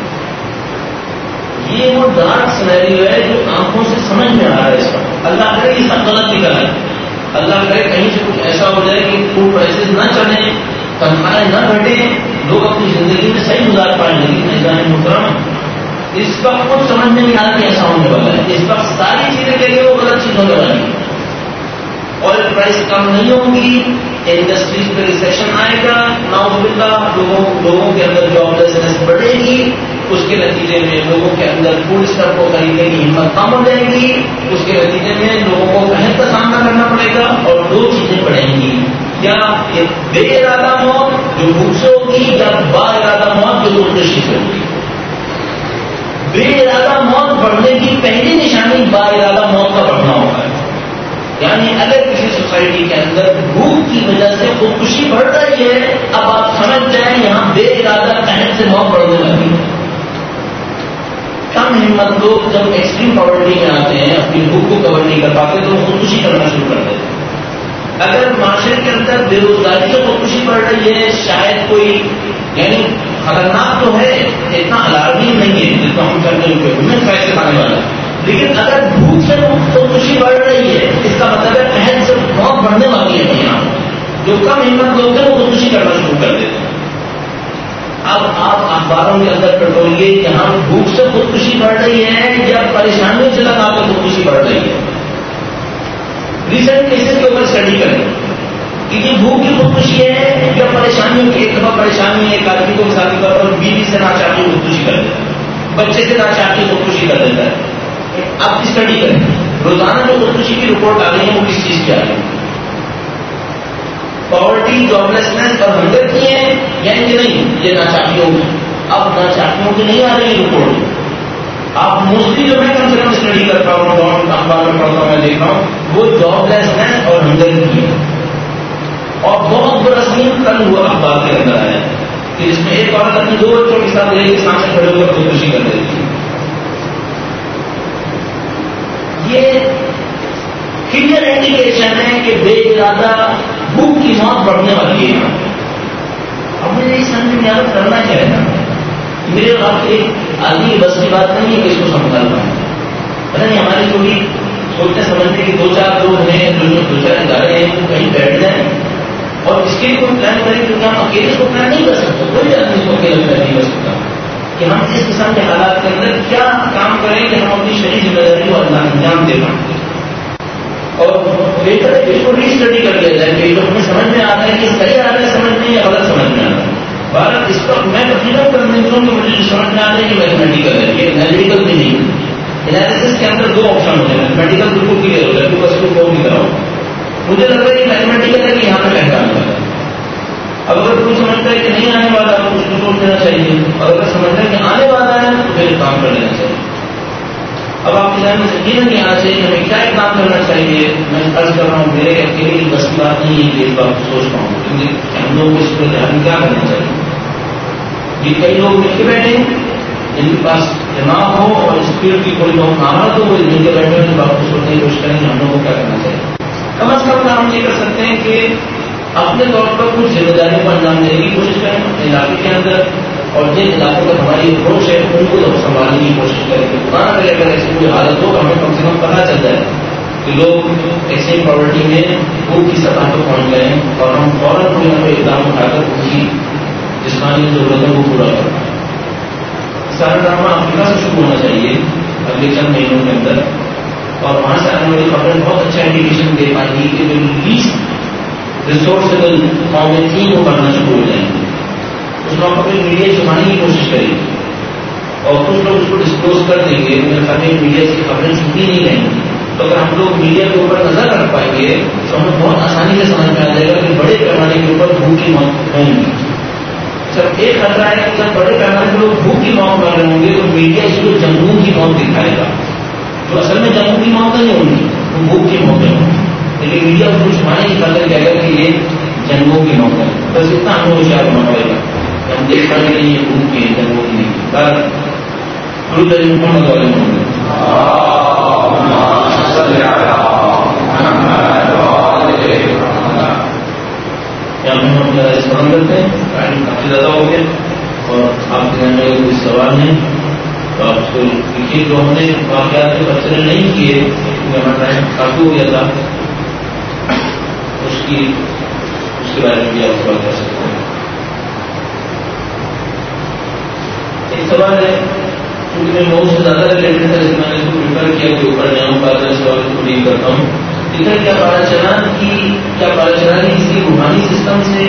یہ وہ ڈارک سینیریو ہے جو آنکھوں سے سمجھ میں آ رہا ہے. اس وقت اللہ کرے یہ سب غلط نکل ہے, اللہ کرے کہیں سے کچھ ایسا ہو جائے کہ فوڈ پرائسز نہ چڑھیں, تنخواہیں نہ گھٹیں, لوگ اپنی زندگی میں صحیح گزار پائیں. لیکن جانے محترم اس وقت کچھ سمجھ میں نہیں آتا کہ ایسا ہونے والا ہے. اس وقت ساری چیزیں کہیں گے وہ غلط چیز ہونے والی ہے. آئل پرائس کم نہیں ہوگی, انڈسٹریز پہ ریسیشن آئے گا, ناؤز باللہ لوگوں لوگوں کے اندر جاب لیسنس بڑھے گی. اس کے نتیجے میں لوگوں کے اندر فوڈ اسٹاف کو خریدنے کی ہمت کم ہو جائے گی. اس کے نتیجے میں لوگوں کو محنت کا سامنا کرنا پڑے گا, اور دو چیزیں بڑھیں گی, یا بے ارادہ موت جو بھوک سے ہوگی, یا با ارادہ موت جو خودکشی سے ہوگی. بے ارادہ موت بڑھنے کی پہلی نشانی با ارادہ موت کا بڑھنا ہوگا. یعنی اگر کسی سوسائٹی کے اندر بھوک کی وجہ سے خودکشی بڑھ رہی ہے, اب آپ سمجھ جائیں یہاں بے ارادہ قحط سے موت بڑھنے لگی. کم ہمت لوگ جب ایکسٹریم پاورٹی میں آتے ہیں, اپنی بھوک کو کور نہیں کر پاتے تو خودکشی کرنا شروع کر دیتے ہیں. اگر معاشرے کے اندر بے روزگاری سے خودکشی بڑھ رہی ہے, شاید کوئی یعنی خطرناک تو ہے, اتنا الارمنگ نہیں ہے جس کو ہم کرتے ہوئے ہمیں فیصلے آنے والا ہے. لیکن اگر بھوک سے خودکشی بڑھ رہی ہے, اس کا مطلب ہے قحط سے موت بڑھنے والی ہے. یہاں جو کم ہمت لوگ ہیں وہ خودکشی کرنا شروع کر دیتے ہیں. اب آپ اخباروں کے اندر پڑھوگے یہاں بھوک سے خودکشی بڑھ رہی ہے یا پریشانیوں سے لگا کر خودکشی بڑھ رہی ہے. ریسنٹ کیسز کے اوپر اسٹڈی کریں کہ یہ بھوک کی خودکشی ہے یا پریشانیوں کی. ایک دفعہ پریشانی ہے, ایک آدمی کو مثال کے طور پر بیوی سے ناچاہتی خودکشی کر دیتا ہے, بچے سے ناچاہتی خودکشی کر دیتا ہے. آپ اسٹڈی کریں روزانہ جو خودکشی کی رپورٹ آ رہی ہے وہ کس چیز کی آ رہی ہے. پاورٹی, جاب لیسنس اور ہنگر کی ہے, یعنی کہ نہیں یہ ناچاہیوں کی. اب ناچاہیوں کی نہیں آ رہی ہے رپورٹ. آپ موسٹلی جو میں کم سے کم اسٹڈی کرتا ہوں, اخبار میں پڑھتا ہوں, میں دیکھ رہا ہوں وہ جاب لیسنس اور ہنگر کی ہے. اور بہت بڑا سین کل ہوا اخبار کے اندر آیا کہ جس میں ایک عورت اپنی دو بچوں کے ساتھ رہے کے سامنے کھڑے ہو کر خودکشی کر دیتی ہے. یہ کلیئر انڈیکیشن ہے کہ بے ارادہ بھوک کی موت بڑھنے والی ہے. اب مجھے اس سمجھ میں یاد کرنا چاہیے میرے آپ ایک آدمی کی بس کی بات نہیں ہے کہ اس کو سمجھا پائے. پتہ نہیں ہماری تھوڑی سوچتے سمجھتے کہ دو چار لوگ ہیں جو دو چار ادارے ہیں وہ کہیں بیٹھ جائیں اور اس کے لیے کوئی پلان کریں, کیونکہ ہم اکیلے کو پلان نہیں کر سکتے. کوئی آدمی اس کو اکیلے پلان نہیں کر سکتا کہ ہم اس قسم کے حالات کے اندر کیا کام کریں کہ ہم اپنی شرعی ذمہ داری کو انجام دے پائیں. اور بہتر ہے کہ اس کو ری اسٹڈی کر لیا جائے کہ جو ہمیں سمجھ میں آتا ہے کہ صحیح آ رہا ہے سمجھ میں یا غلط سمجھ میں آتا ہے. بھارت اس وقت میں تقریباً کنوینس ہوں کہ مجھے جو سمجھ میں آتا ہے کہ میتھمیٹیکل ہے, یہ انالیٹیکل بھی نہیں ہے. انالیسس کے اندر دو آپشن ہوتے ہیں, میتھمیٹیکل بالکل کلیئر ہوتا ہے کیونکہ اس کو کوئی نہیں کراؤ. مجھے لگتا ہے کہ میتھمیٹیکل ہے کہ یہاں پہ پہچان ہوتا ہے. اب اگر کوئی سمجھتا ہے کہ نہیں آنے والا تو اس کو سوچ لینا چاہیے, اور اگر سمجھتا ہے کہ آنے والا ہے تو پھر کام کر لینا چاہیے. اب آپ کے ذہن میں یقیناً کہ آنا چاہیے کہ ہمیں کیا کام کرنا چاہیے. میں عرض کر رہا ہوں میرے اکیلے کی بس کی بات نہیں ہے کہ اس بات کو سوچ پاؤں, کیونکہ ہم لوگوں کو اس پر دھیان کیا کرنا چاہیے. یہ کئی لوگ مل کے بیٹھے ہیں جن کے پاس دماغ ہو اور اس فیلڈ کی کوئی لوگ مہارت ہو, وہ مل کے بیٹھے ہیں, تو آپ کو سوچنے کی کوشش کریں کہ ہم لوگوں کو کیا کرنا چاہیے. کم از کم ہم یہ کر سکتے ہیں کہ اپنے طور پر کچھ ذمہ داریوں کو انجام دینے کی کوشش کریں. اپنے علاقے کے اندر اور جن علاقوں پر ہماری اپروچ ہے ان کو سنبھالنے کی کوشش کریں گے. پرانا پہلے اگر ایسی کوئی حالت ہو ہمیں کم سے کم پتہ چل جائے کہ لوگ ایسے پاورٹی میں بھوک کی سطح پہ پہنچ گئے ہیں اور ہم فوراً کوئی نہ کوئی اقدام اٹھا کر ان کی جسمانی ضرورتوں کو پورا کرنا. سارا ڈرامہ افریقہ سے شروع ہونا چاہیے اگلے چند مہینوں کے اندر, اور وہاں سے آنے والی خبریں بہت اچھا انڈیکیشن دے پائیں گی کہ جو لیسٹ ریسورسبل قومیں تھیں وہ بڑھنا شروع ہو جائیں گے. اس میں آپ اپنی میڈیا چھپانے کی کوشش کریں گے اور کچھ لوگ اس کو ڈسکلوز کر دیں گے. میرے خیال میں میڈیا سے خبریں چھپی نہیں رہیں گی, تو اگر ہم لوگ میڈیا کے اوپر نظر رکھ پائیں گے تو ہمیں بہت آسانی سے سمجھ میں آ جائے گا کہ بڑے پیمانے کے اوپر بھوک کی موت ہوں گی. سر ایک خطرہ ہے کہ جب بڑے پیمانے پہ لوگ بھوک کی موت کر رہے ہوں گے تو میڈیا اس کو جنگوں کی موت دکھائے گا, تو اصل میں جنگوں کی موت نہیں ہوگی, وہ بھوک کی موتیں ہوں گی. لیکن میڈیا اس کو چھپانے کی خاطر کہے گا کہ یہ جنگوں کی موت ہے. بس اتنا ہمیں ہوشیار ہونا پڑے گا کہ ہم دیکھ پائیں گے یہ بھوک کی جنگوں کی نہیں. شروع کریں محمد والے محمد اسمرن کرتے ہیں. ٹائم کافی زیادہ ہو گیا اور آپ کے ذہن میں کوئی سوال نہیں تو آپ اس کو لکھیے. جو ہم نے واقعات جو تبصرے نہیں کیے کیونکہ ہمارا ٹائم کافی ہو گیا تھا, اس کی اس کے بارے میں بھی آپ سوال کر سکتے ہیں. ایک سوال ہے کیونکہ میں بہت سے زیادہ ریلیٹڈ ہے, اس میں نے اس کو پریفر کیا کہ اوپر جاؤں کا سوال کو ڈیل کرتا ہوں. لیکن کیا پارا چلان کی کیا پارا چلان کی کسی روحانی سسٹم سے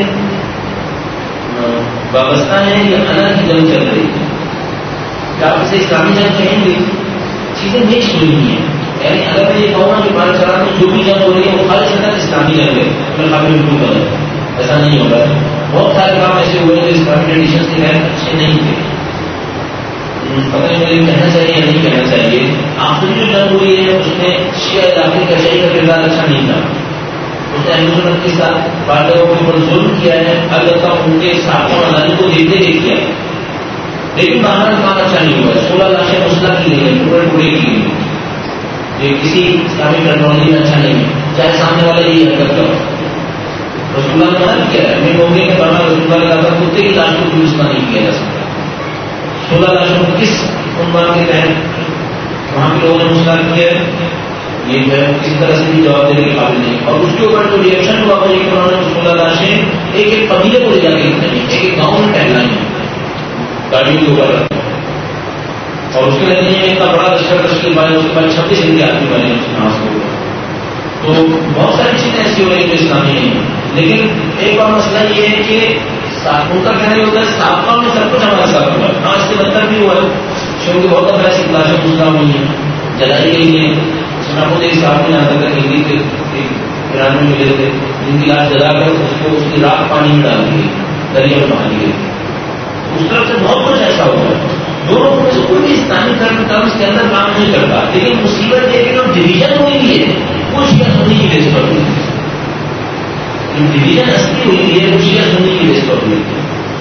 وابستہ ہے یا الگ کی جنگ چل رہی ہے؟ کیا آپ اسے اسلامی جنگ کہیں گے؟ چیزیں مکس ہوئی ہیں. یعنی اگر میں یہ کہوں کہ پارا چلان میں جو بھی جنگ ہو رہی ہے وہ خاص طرح اسلامی جنگ ہے, میں کافی بالکل غلط ہے, ایسا نہیں ہوگا. بہت سارے کام ایسے ہوئے جو اسلامی ٹریڈیشن کے تحت اچھے نہیں تھے. پتہ نہیں مجھے کہنا چاہیے یا نہیں کہنا چاہیے. آخری جو جنگ ہوئی ہے اس میں شیعہ علاقے کا شیعہ کا کردار اچھا نہیں تھا. اس نے اہل سنت کے ساتھ بادلوں کے اوپر ظلم کیا ہے, البتہ ان کے ساتھوں عدالت کو دیکھتے ہوئے کیا ہے, لیکن باہر کام اچھا نہیں ہوا. سولہ لاشیں مسئلہ کی گئی ہیں, ٹکڑے ٹکڑے کی گئی, یہ کسی اسلامی ٹیکنالوجی میں اچھا نہیں ہے, چاہے سامنے والا یہی حرکت کرو. رسول اللہ نے منع کیا ہے. میں کہوں گی کہ بڑا رسول اللہ کا کتے کی لاش کو درست نہیں کیا جا سکتا. سولہ لاشوں کو کس عنوان کے تحت وہاں کے لوگوں نے مسئلہ کیا ہے, یہ جو ہے کسی طرح سے بھی جواب دینے کے قابل نہیں. اور اس کے اوپر جو ریئیکشن ہوا وہ یہ کہ انہوں نے سولہ لاشیں ایک ایک قبیلے کو لے جا کے لکھنی, ایک ایک گاؤں میں ٹہلائی گاڑیوں کے اوپر, اور اس کے نتیجے میں اتنا بڑا لشکر تشکیل پائے, اس کے بعد چھبیس ہندی آدمی بنے اس نماز کو. تو بہت ساری چیزیں ایسی ہو رہی ہیں جو اسلامی نہیں ہیں. لیکن ایک اور مسئلہ یہ ہے کہ ان کا کہنا یہ ہوتا ہے سابقہ میں سب کچھ ہمارے ساتھ ہوا ہے. ہاں اس کے بدتر بھی ہوا ہے, کیونکہ بہت دفعہ ایسی کلاسیں گزرا ہوئی ہیں, جلائی گئی ہیں. سنا خود ایک صاحب نے یہاں تک ہندی کے ایران میں ملے تھے, جن کی لاش جلا کر اس کو اس کی راکھ پانی میں ڈال دی گئی, دریا میں بہا دی گئی. اس طرف سے بہت کچھ ایسا ہوا ہے. دونوں میں سے کوئی بھی اسلامی ٹرم اس کے اندر کام نہیں کرتا. لیکن مصیبت یہ کہ جو ڈویژن ہوئی ہے وہ شیعہ سنی کی بیس پر ہوئی ہے. جو ڈویژن اصلی ہوئی ہے وہ شیعہ سنی کی بیس پر ہوئی ہے.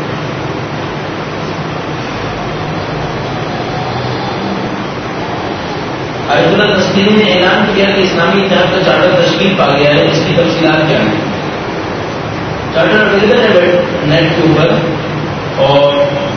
آیت اللہ تسلیم نے اعلان کیا کہ اسلامی اتحاد کا چارٹر تشکیل پا گیا ہے. اس کی تفصیلات کیا ہیں؟ چارٹر اویلیبل ہے نیٹ کے اوپر, اور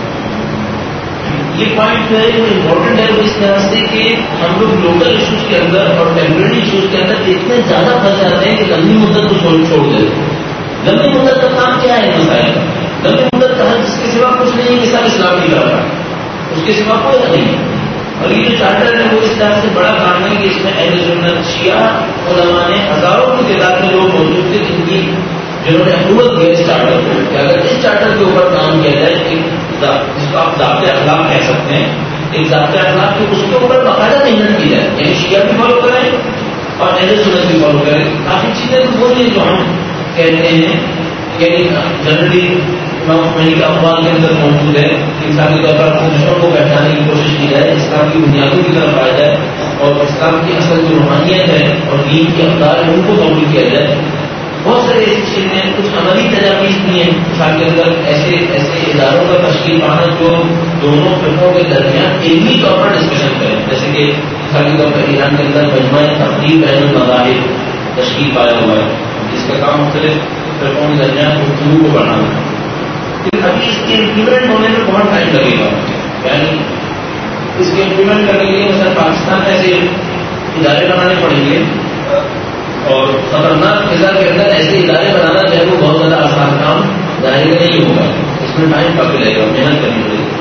یہ پوائنٹ جو ہے وہ امپورٹنٹ ہے اس طرح سے کہ ہم لوگ لوکل ایشوز کے اندر اور ٹیمپرری ایشوز کے اندر اتنے زیادہ پھنس جاتے ہیں کہ لمبی مدت کو چھوڑ دیتے ہیں. لمبی مدت کا کام کیا ہے مسائل کا؟ لمبی مدت کا جس کے سوا کچھ نہیں کہ سب اسلام کی طرف ہے, اس کے سوا کوئی نہیں. اور یہ جو چارٹر ہے وہ اس طرح سے بڑا کام ہے کہ اس میں اہل سنت شیعہ علماء نے ہزاروں کی تعداد میں لوگ موجود تھے جن کی جنہوں نے اپروول کیا اس چارٹر کو کہ اگر اس چارٹر کے اوپر کام کیا جائے کہ جس کو آپ ضابطۂ اخلاق کہہ سکتے ہیں, ایک ضابطۂ اخلاق کی اس کے اوپر باقاعدہ محنت کی جائے, یعنی شیعہ بھی فالو کریں اور اہل سنت بھی فالو کریں. کافی چیزیں تو وہ نہیں جو ہم کہتے ہیں, یعنی جنرلی امام کا اقوال کے اندر موجود ہے. انسانی طور پر کوششوں کو پہچانے کی کوشش کی جائے, اسلام کی بنیادوں کی طرف آیا جائے, اور اسلام کی اصل جو روحانیت ہے اور دین کے اقدار ہے ان کو قبول کیا جائے. بہت سارے ایسی چیزیں ہیں, کچھ عملی تجاویز بھی ہیں مثال کے اندر ایسے ایسے اداروں کا تشکیل پانا جو دونوں فرقوں کے درمیان علمی طور پر ڈسکشن کریں. جیسے کہ مثال کے طور پر ایران کے اندر مجمع تقدیر بین المذاہب تشکیل پایا ہوا ہے, جس کا کام مختلف فرقوں کے درمیان گفتگو کو بڑھانا ہے. پھر ابھی اس کے امپلیمنٹ ہونے میں بہت ٹائم لگے گا. یعنی اس کے امپلیمنٹ کرنے کے لیے مثلا پاکستان میں ایسے ادارے بنانے پڑیں گے اور خطرناک فضا کے اندر ایسے ادارے بنانا چاہے وہ بہت زیادہ آسان کام ظاہر نہیں ہوگا. اس میں ٹائم کافی لگے گا, محنت کرنی پڑے گی.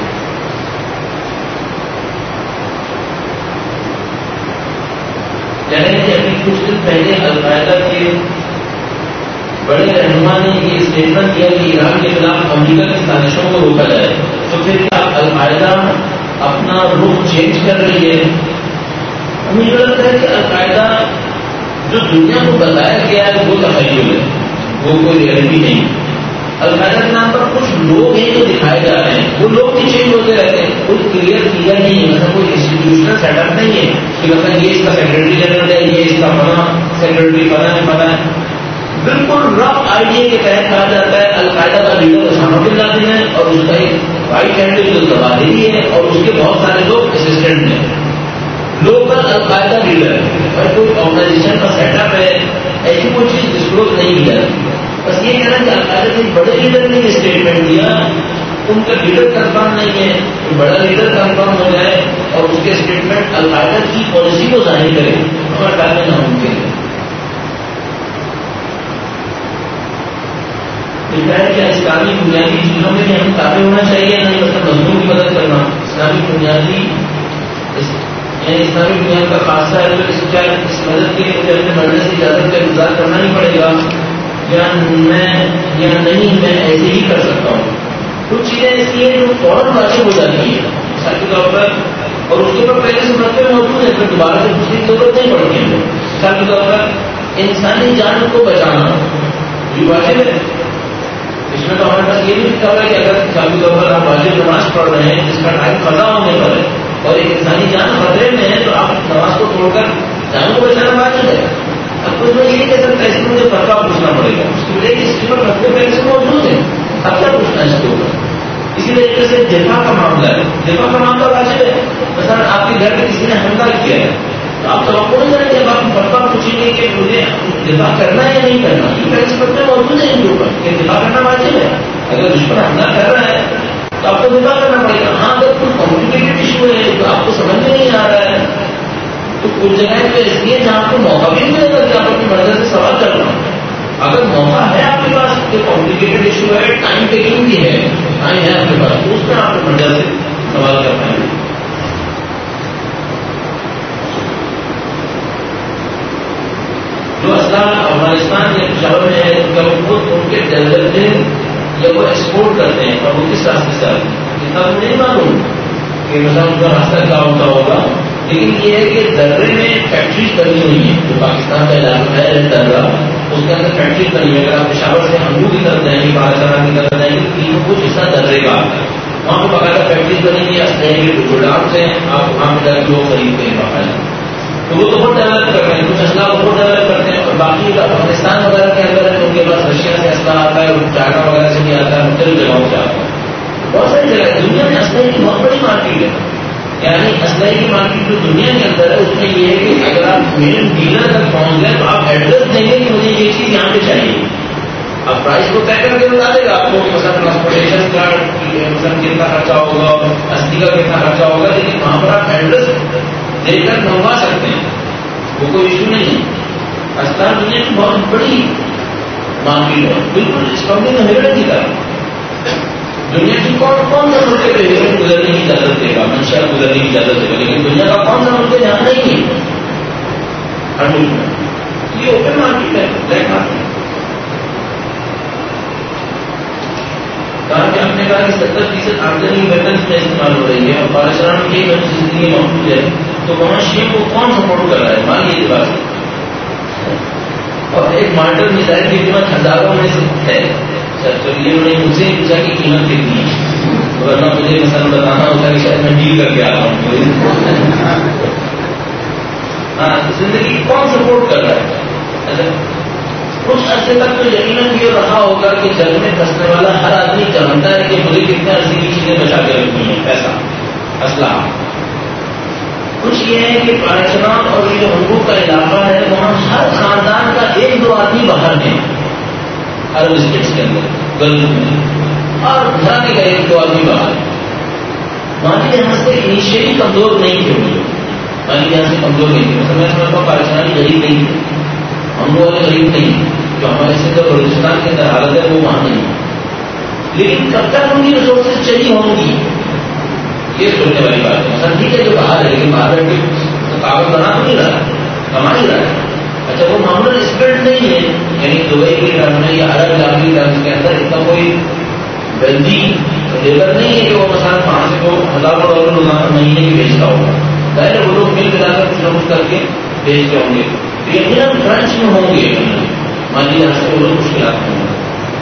کہ ابھی کچھ دن پہلے القاعدہ کے بڑے رہنما نے یہ اسٹیٹمنٹ کیا کہ ایران کے خلاف امریکہ کی سازشوں کو روکا جائے, تو پھر کیا القاعدہ اپنا رخ چینج کر رہی ہے؟ ہمیں یہ لگتا ہے کہ القاعدہ جو دنیا کو بتایا گیا ہے وہ تخیل ہے, وہ کوئی ریئلٹی نہیں. القاعدہ کے نام پر کچھ لوگ ہیں جو دکھائے جا رہے ہیں, وہ لوگ بھی چینج ہوتے رہتے ہیں, کوئی کلیئر کیا نہیں ہے. مطلب کوئی انسٹیٹیوشنل سیٹ اپ نہیں ہے کہ مطلب یہ اس کا سیکرٹری جنرل ہے, یہ اس کا بنا سیکرٹری بنا ہے بنا ہے. بالکل رف آئیڈیا کے تحت کہا جاتا ہے القاعدہ کا لیڈر اسامہ بن لادن ہے اور اس کا ایک وائٹ ہینڈ جو زبادری ہے اور اس کے بہت سارے لوگ اسسٹنٹ ہیں. لوکل القاعدہ لیڈر ہے اور کوئی آرگنائزیشن کا سیٹ اپ ہے, ایسی کوئی چیز ڈسکلوز نہیں کی جاتی. بس یہ کہنا کہ القاعدہ کے بڑے لیڈر نے اسٹیٹمنٹ دیا, ان کا لیڈر کنفرم نہیں ہے, بڑا لیڈر کنفرم ہو جائے اور اس کے اسٹیٹمنٹ القاعدہ کی پالیسی کو ظاہر کرے, ہمارے خیال میں ناممکن ہے. کیا اسلامی بنیادی چیزوں میں بھی ہم تابع ہونا چاہیے, نہیں مطلب مزدور کی مدد کرنا. اسلامی بنیادی یعنی اسلامی بنیاد کا خاصہ ہے تو اس اس مدد کے لیے مجھے اپنے مرنے سے اجازت کا انتظار کرنا ہی پڑے گا یا میں یا نہیں میں ایسے ہی کر سکتا ہوں. کچھ چیزیں ایسی ہیں جو فوراً واضح ہو جاتی ہیں مثال کے طور پر, اور اس کے اوپر پہلے سے مرتبہ موجود ہے, پھر دوبارہ سے پوچھنے کی ضرورت نہیں پڑتی ہے. مثال کے طور پر انسانی جان کو بچانا یہ واجب ہے. اس میں تو ہمارے پاس یہ بھی لکھا ہوا ہے کہ اگر مثال کے طور پر آپ واجب نماز پڑھ رہے ہیں جس کا ٹائم قضا ہونے پر ہے اور ایک انسانی جان خطرے میں ہے تو آپ نماز کو چھوڑ کر جانوں کو بچانا واجب ہے. اب کچھ میں یہ کہہ سکتا ہے اس میں مجھے فرقہ پوچھنا پڑے گا, اس کی وجہ اس کی پر رکھتے پہلے سے موجود ہے, اب کیا پوچھنا ہے اس کے اوپر. اسی طریقے سے دفاع کا معاملہ ہے, دفاع کا معاملہ واجب ہے. مثلا آپ کے گھر میں کسی نے حملہ کیا ہے تو آپ توقع نہیں کریں گے, آپ فرقہ پوچھیں گے کہ مجھے دفاع کرنا ہے یا نہیں کرنا. یہ پہلے سے پڑھتے موجود ہے ان کے اوپر کہ دفاع کرنا واجب ہے. اگر دشمن حملہ کر رہا ہے تو آپ کو دفاع کرنا پڑے گا. ہاں اگر کوئی کمپلیکیٹڈ ایشو ہے جو آپ کو سمجھ میں نہیں آ رہا ہے تو کچھ جگہ پہ اس لیے جہاں آپ کو موقع بھی ملے گا کہ آپ اپنی مرضی سے سوال کر رہا ہوں. اگر موقع ہے آپ کے پاس کہ کمپلیکیٹڈ ایشو ہے, ٹائم ٹیکنگ بھی ہے, ٹائم ہے آپ کے پاس, تو اس میں آپ کو مرضی سے سوال کر پائیں گے. جو اسلام افغانستان یا پشاور میں ہے ان کا خود ان کے ڈیولپمنٹ یا وہ ایکسپورٹ کرتے ہیں اور وہ کس راستے سے آتے ہیں اتنا تو نہیں معلوم کہ مثلا ان کا راستہ کیا ہوتا ہوگا, لیکن یہ ہے کہ درے میں فیکٹریز بنی ہوئی ہیں. جو پاکستان کا علاقہ ہے درہ, اس کے اندر فیکٹریز بنی ہوئی ہے. اگر آپ پشاور سے ہندو کی طرف جائیں گے, باراچارا کی طرف جائیں گے, تین کچھ حصہ درے کا آتا ہے. وہاں پہ باقاعدہ فیکٹریز بنی ہوئی ہے, گوڈاؤنس ہیں, آپ وہاں پہ جا کے لوگ خریدتے ہیں باقاعدہ. تو وہ تو بہت ڈیولپ کر رہے ہیں, کچھ اسلحہ وہ بہت ڈیولپ کرتے ہیں, اور باقی افغانستان وغیرہ کے اندر ہے ان کے پاس رشیا سے اسلحہ آتا ہے, اور چائنا وغیرہ سے بھی آتا ہے, مختلف جگہوں سے آتا ہے. بہت ساری جگہ ہے دنیا میں اسلحے کی بہت بڑی مارکیٹ ہے. یعنی اسلحے کی مارکیٹ جو دنیا کے اندر ہے اس میں یہ ہے کہ اگر آپ مین ڈیلر تک پہنچ گئے تو آپ ایڈریس دیں گے کہ مجھے یہ چیز یہاں پہ چاہیے. اب پرائز کو طے کر کے بتا دے گا آپ کو کہ مثلا ٹرانسپورٹیشن کا مثلا کتنا خرچہ ہوگا, اصلی کا کتنا خرچہ ہوگا, لیکن وہاں پر آپ ایڈریس دے کر منگوا سکتے ہیں, وہ کوئی ایشو نہیں ہے. اسلحہ دنیا کی بہت بڑی مارکیٹ ہے, بالکل اس کمپنی میں ہیرن کی طرح. دنیا کی کون کون سا ملک پہ ہیرن گزرنے کی اجازت دے گا, منشا گزرنے کی اجازت دے گا, لیکن دنیا کا کون سا ملک جہاں نہیں ہے ہر ملک میں. یہ اوپن مارکیٹ ہے, بلیک مارکیٹ. کہا کہ ہم نے کہا کہ ستر فیصد آمدنی ویپنس میں استعمال ہو رہی ہے اور پاکستان میں کئی بچی زندگی موجود ہے, تو وہاں شیعہ کو کون سپورٹ کر رہا ہے, مان لیجیے بات. اور ایک مارٹر میزائل کی قیمت ہزاروں میں سے ہے. تو یہ انہوں نے مجھ سے پوچھا کہ قیمت کتنی ہے, ورنہ مجھے مثلا بتانا ہوتا کہ شاید میں ڈیل کر کے آ رہا ہوں. ہاں, زندگی کون سپورٹ کر رہا ہے. کچھ عرصے تک تو یقیناً یہ رہا ہوگا کہ جنگ میں پھنسنے والا ہر آدمی جانتا ہے کہ مجھے کتنے عرصے کی چیزیں بچا کے رکھنی ہیں, پیسہ, اسلحہ. کچھ یہ ہے کہ پاکستان اور یہ جو حقوق کا علاقہ ہے وہاں ہر خاندان کا ایک دو آدمی باہر ہیں, عرب اسٹیٹس کے اندر, گلف میں اور گھرانے کا ایک دو آدمی باہر. مالی یہاں سے انیشیلی کمزور نہیں تھے, مالی یہاں سے کمزور نہیں تھے. مثلا میں سمجھتا ہوں پاکستانی غریب نہیں تھے, ہم لوگ والے غریب نہیں, جو ہمارے سے جو بلوچستان کے اندر حالت ہے وہ وہاں نہیں. لیکن کب تک ان کی ریسورسز چلی ہوں گی یہ سوچنے والی بات ہے. مثلا ٹھیک ہے جو باہر ہے, لیکن باہر تو کاغذ بنا تو نہیں رہا, کما ہی رہا ہے. اچھا وہ معمولاً اسپیڈ نہیں ہے, یعنی دبئی کے ٹرم یا عرب علاقے کے ٹرم کے اندر اتنا کوئی ویلدی لیبر نہیں ہے کہ وہ مثلا پانچ سے کو ہزاروں ڈالر روزانہ مہینے کی بھیجتا ہوگا. ظاہر ہے وہ لوگ مل ملا کر کچھ نہ کچھ کر کے بھیجتے ہوں گے. یقیناً فرانس میں ہوں گے, مان لیجیے یہاں سے وہ لوگ مشکلات میں ہوں گے.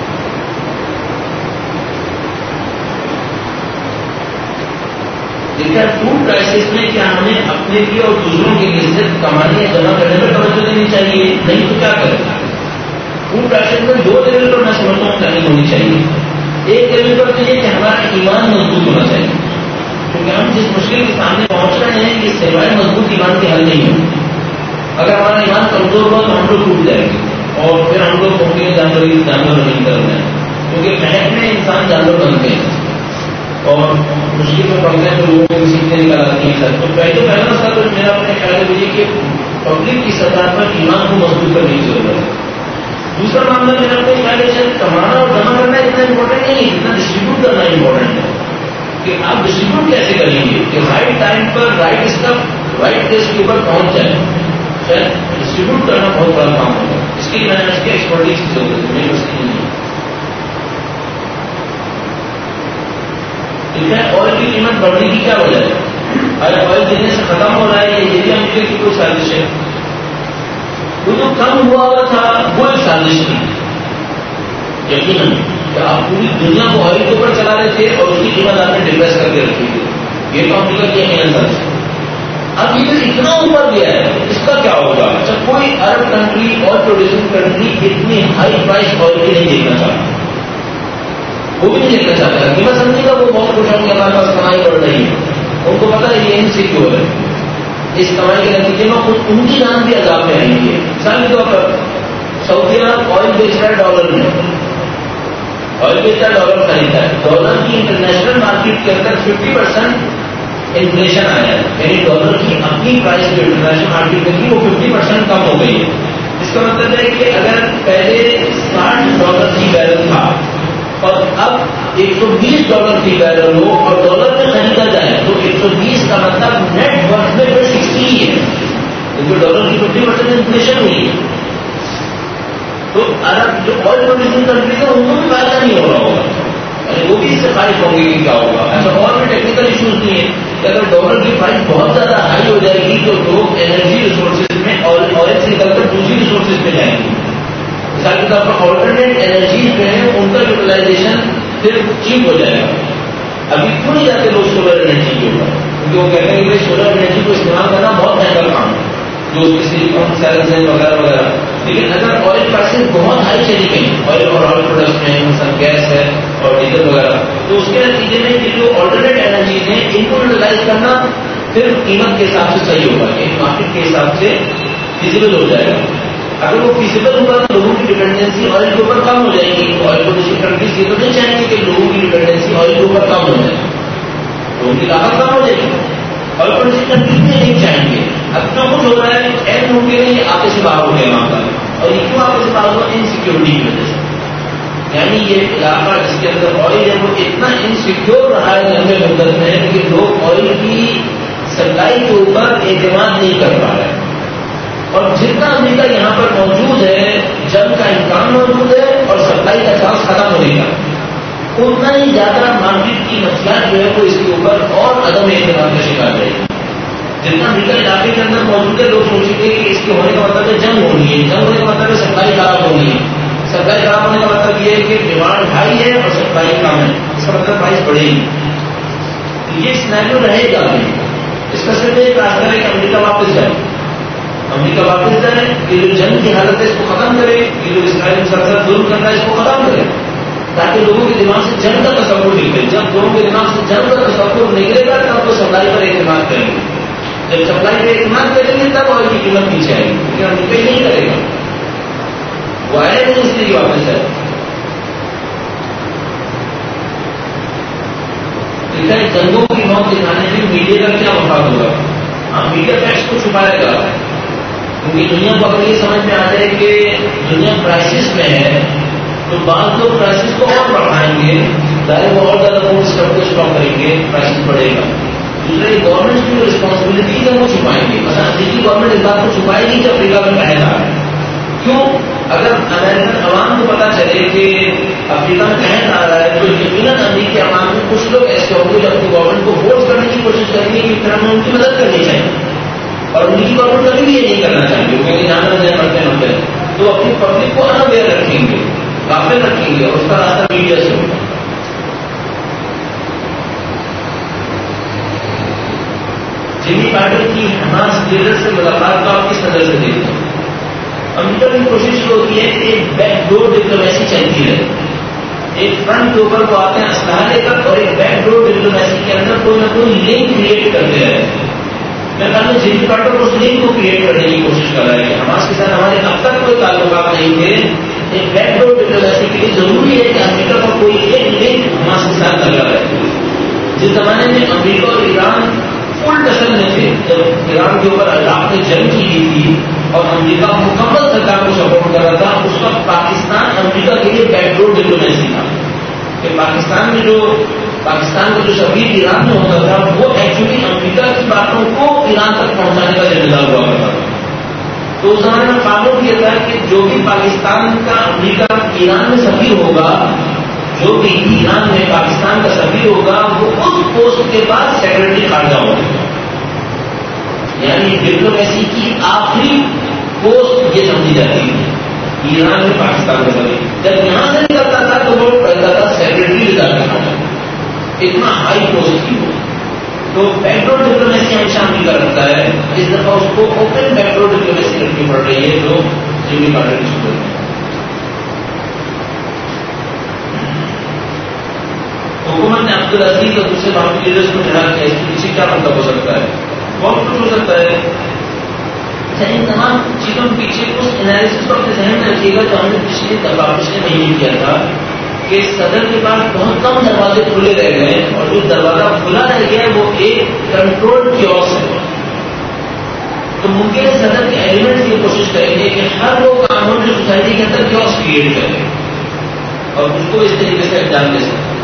دیکھا فوڈ کرائسس میں کیا ہمیں اپنے لیے اور دوسروں کے لیے صرف کمانے یا جمع کرنے پر توجہ دینی چاہیے, نہیں تو کیا کریں. فوڈ کرائسس میں دو لیول پر میں سمجھتا ہوں پلاننگ ہونی چاہیے. ایک لیول پر تو یہ کہ ہمارا ایمان مضبوط ہونا چاہیے, کیونکہ ہم جس مشکل کے سامنے پہنچ رہے ہیں یہ سوائے مضبوط ایمان کے حل نہیں ہو. اگر ہمارا ایمان کمزور ہوا تو ہم لوگ ٹوٹ جائیں گے اور پھر ہم لوگ پہنچے جانور جانور نہیں کر رہے ہیں, کیونکہ محنت میں انسان جانور بنتے ہیں اور مشکل میں پڑھتے ہیں تو لوگوں کو سیکھنے نکال آتی ہیں. سر تو پہلے پہلا سر میرا اپنے خیال ہے کہ پبلک کی سطح پر ایمان کو مضبوط کرنے کی ضرورت ہے. دوسرا معاملہ میرا اپنے خیال ہے کمانا اور جمع کرنا اتنا امپورٹنٹ نہیں ہے جتنا ڈسٹریبیوٹ کرنا امپورٹنٹ ہے. کہ آپ ڈسٹریبیوٹ کیسے کریں گے کہ رائٹ ٹائم پر رائٹ اسٹف رائٹ پلیس کے اوپر پہنچ جائے. شاید ڈسٹریبیوٹ کرنا بہت بڑا کام ہوگا, اس کے لیے میں نے اس کی ایکسپرٹیز کی ضرورت ہے, میری اس کی نہیں ہے. آئل کی قیمت بڑھنے کی کیا وجہ ہے؟ اگر آئل دینے سے ختم ہو رہا ہے یہ بھی ہم کی کوئی سازش ہے. وہ جو کم ہوا ہوا تھا وہ ایک سازش تھی یقیناً, کہ آپ پوری دنیا کو آئل کے اوپر چلا رہے تھے اور اس کی قیمت آپ نے ڈپریس کر کے رکھی تھی. یہ تو امریکہ کی یقیناً سازش ہے. اب یہ جو اتنا اوپر گیا ہے اس کا کیا ہوگا؟ اچھا کوئی عرب کنٹری اور پروڈیوسنگ کنٹری اتنی ہائی پرائز آئل کی نہیں دیکھنا چاہتا, وہ بھی نہیں دیکھنا چاہتا ہے. قیمت سمجھے گا وہ بہت خوش ہوں گے ہمارے پاس کمائی بڑھ رہی ہے, ان کو پتا ہے یہ انسیکیور ہے. اس کمائی کے نتیجے میں خود ان کی جان بھی عذاب میں آئیں گے. مثال کے طور پر سعودی عرب آئل بیچ رہا ہے ڈالر میں, آئل بیچ رہا ہے ڈالر خریدتا ہے. ڈالر کی انٹرنیشنل مارکیٹ کے اندر ففٹی پرسینٹ انفلیشن آیا ہے, یعنی ڈالر کی اپنی پرائز جو انٹرنیشنل مارکیٹ میں تھی وہ ففٹی پرسینٹ کم ہو گئی ہے. اس کا مطلب ہے کہ اگر پہلے ساٹھ ڈالر کی بیرل تھا اور اب ایک سو بیس ڈالر کی بیرل ہو اور ڈالر میں خریدا جائے تو ایک سو بیس کا مطلب نیٹ ورتھ میں پھر سکسٹی ہی ہے, کیونکہ ڈالر کی ففٹی پرسینٹ انفلیشن ہوئی ہے. تو عرب جو آئل پروڈیوسنگ کنٹری ہے ان کو بھی فائدہ نہیں ہو رہا ہوگا, یعنی وہ بھی اس سے خارج ہوں گے کہ کیا ہوگا. ایسا اور بھی ٹیکنیکل ایشوز نہیں ہے کہ اگر ڈالر کی پرائز بہت زیادہ ہائی ہو جائے گی تو لوگ انرجی ریسورسز میں آئل سے نکل کر دوسری ریسورسز میں جائیں گے. مثال کے طور پر آلٹرنیٹ انرجیز جو ہیں ان کا یوٹیلائزیشن پھر چیپ ہو جائے گا. ابھی کیوں نہیں جاتے لوگ سولر انرجی کے اوپر, کیونکہ وہ کہتے ہیں کہ سولر انرجی کو استعمال کرنا بہت مہنگا کام ہے, جو اس کی سلیکون سیلز ہیں وغیرہ وغیرہ. لیکن اگر آئل پرائسز بہت ہائی چلی گئی, آئل اور آئل پروڈکٹس میں مثلا گیس ہے اور ڈیزل وغیرہ, تو اس کے نتیجے میں یہ جو آلٹرنیٹ انرجیز ہیں ان کو یوٹیلائز کرنا پھر قیمت کے حساب سے صحیح ہوگا, ایک مارکیٹ کے حساب سے فیزیبل ہو جائے گا. اگر وہ فیزیبل ہوگا تو لوگوں کی ڈپینڈنسی آئل کے اوپر کم ہو جائے گی. آئل پروڈیوسنگ کنٹریز یہ تو نہیں چاہیں گے کہ لوگوں کی ڈپینڈنسی آئل کے اوپر کم ہو جائے, تو ان کی لاگت کم ہو جائے گی. آئل پروڈیوسنگ کنٹریز نہیں چاہیں گے. اب جو کچھ ہو رہا ہے این ہو کے نہیں آتے سے باہر ہو گیا وہاں پر, اور یہ کیوں آتے سے باہر ہوا؟ انسیکیورٹی کی وجہ سے. یعنی یہ علاقہ جس کے اندر آئل ہے وہ اتنا انسیکیور رہا ہے لمبے مدت میں کہ لوگ آئل کی سپلائی کے اوپر اعتماد نہیں کر پا رہے. اور جتنا امریکہ یہاں پر موجود ہے, جنگ کا امکان موجود ہے اور سپلائی کا چانس ختم ہونے کا, اتنا ہی زیادہ مارکیٹ کی نفسیات جو ہے وہ اس کے اوپر اور عدم اعتماد کا شکار رہے گی. جتنا امریکہ علاقے کے اندر موجود ہے لوگ سوچیں گے کہ اس کے ہونے کا مطلب ہے جنگ ہونی ہے, جنگ ہونے کا مطلب ہے سپلائی خراب ہونی ہے, سپلائی خراب ہونے کا مطلب یہ ہے کہ ڈیمانڈ ہائی ہے اور سپلائی کم ہے, اس کا مطلب پرائز بڑھے گی. یہ سینیریو رہے گا. اس کا صرف ایک راستہ ہے کہ امریکہ واپس جائے, امریکہ واپس جائے, یہ جو جنگ کی حالت ہے اس کو ختم کرے, یہ جو اسرائیل مسلسل ظلم کرنا ہے اس کو ختم کرے, تاکہ لوگوں کے دماغ سے جنگ کا تصور نکلے. جب لوگوں کے دماغ سے جنگ کا تصور نکلے گا تب وہ سپلائی پر اعتماد کریں گے. جب سپلائی پر اعتماد کریں گے تب آئل کی قیمت نیچے آئے گی, کیونکہ امریکہ نہیں کرے گا, وہ آئے نہیں اس لیے واپس جائے. دیکھا ہے جنگوں کی موت دکھانے میں میڈیا کا کیا مفاد ہوگا. ہاں میڈیا فیکٹس کو چھپائے گا کیونکہ دنیا کو اگر یہ سمجھ میں آ جائے کہ دنیا کرائسس میں ہے تو بعض لوگ کرائسس کو اور بڑھائیں گے, ظاہر وہ اور زیادہ فورس اسٹاپ کو اسٹاپ کریں گے, کرائسس بڑھے گا. دوسرا یہ گورنمنٹ کی جو رسپانسبلٹی ہے وہ چھپائیں گے. مثلا امریکی گورنمنٹ اس بات کو چھپائے گی کہ افریقہ میں قحط آ رہا ہے. کیوں؟ اگر امریکن عوام کو پتا چلے کہ افریقہ میں قحط آ رہا ہے تو یقیناً امریکی عوام میں کچھ لوگ ایسے ہوں گے جو اپنی گورنمنٹ کو فورس کرنے کی کوشش کریں گے کہ اس طرح میں ان کی مدد کرنی چاہیے. اور ان کی گورنمنٹ کبھی بھی یہ نہیں کرنا چاہیے کیونکہ جہاں نظر پڑتے ہوتے ہیں تو اپنی پبلک کو انویئر رکھیں گے, غافل رکھیں گے, اور اس کا راستہ میڈیا سے ہوگا. جمی کارٹر کی حماس لیڈر سے ملاقات کو آپ کس نظر سے دیکھتے ہیں؟ امریکہ کی کوشش یہ ہوتی ہے کہ ایک بیک ڈور ڈپلومیسی چلتی رہے. ایک فرنٹ کے اوپر کو آتے ہیں اسلحہ لے کر اور ایک بیک ڈور ڈپلومیسی کے اندر کوئی نہ کوئی لنک کریٹ کرتے رہے. میں کہا جمی کارٹر اس لنک کو کریٹ کرنے کی کوشش کر رہا ہے کہ حماس کے ساتھ ہمارے اب تک کوئی تعلقات نہیں تھے. ایک بیک ڈور ڈپلومیسی کے لیے ضروری ہے کہ امریکہ کا کوئی ایک لنک حماس کے ساتھ لگا رہے. جس زمانے میں امریکہ اور ایران فل ٹسل میں تھے, جب ایران کے اوپر عراق میں جنگ کی گئی تھی اور امریکہ مکمل سرکار کو سپورٹ کر رہا تھا, اس وقت پاکستان امریکہ کے لیے بیک ڈور ڈپلومیسی تھا کہ پاکستان میں جو پاکستان کا جو سفیر ایران میں ہوتا تھا وہ ایکچولی امریکہ کی باتوں کو ایران تک پہنچانے کا ذمہ دار ہوا کرتا تھا. تو اس زمانے میں قانون یہ تھا کہ جو بھی پاکستان کا امریکہ ایران میں سفیر ہوگا, جو بھی ایران میں پاکستان کا سفیر ہوگا وہ اس پوسٹ کے بعد سیکرٹری خارجہ ہوگا. یعنی ڈپلومیسی کی آخری پوسٹ یہ سمجھی جاتی ہے ایران میں پاکستان کا سفیر. جب یہاں سے نکلتا تھا تو وہ کہتا تھا سیکرٹری وزارت خارجہ, اتنا ہائی پوسٹ کی. تو بیک ڈور ڈپلومیسی ہمیشہ امریکہ رکھتا ہے. اس دفعہ اس کو اوپن بیک ڈور ڈپلومیسی کرنی پڑ رہی ہے جو جمی کارٹر کی صورت ہے. حکومت نے عبدالعزیز اور دوسرے باقی لیڈرز کو ٹھہرا کیا, اس کے پیچھے کیا مطلب ہو سکتا ہے؟ بہت کچھ ہو سکتا ہے. ان تمام چیزوں کے پیچھے اس انالیسس کو اپنے ذہن میں رکھیے گا جو ہم نے پچھلے پچھلے مہینے کیا تھا کہ صدر کے پاس بہت کم دروازے کھلے رہ گئے اور جو دروازہ کھلا رہ گیا وہ ایک کنٹرول کیوس ہے. تو ممکن ہے صدر کے ایلیمنٹس کی کوشش کریں گے کہ ہر وہ قانون جو سوسائٹی کے اندر کیوس کریٹ کرے اور اس کو اس طریقے سے انجام دے سکے.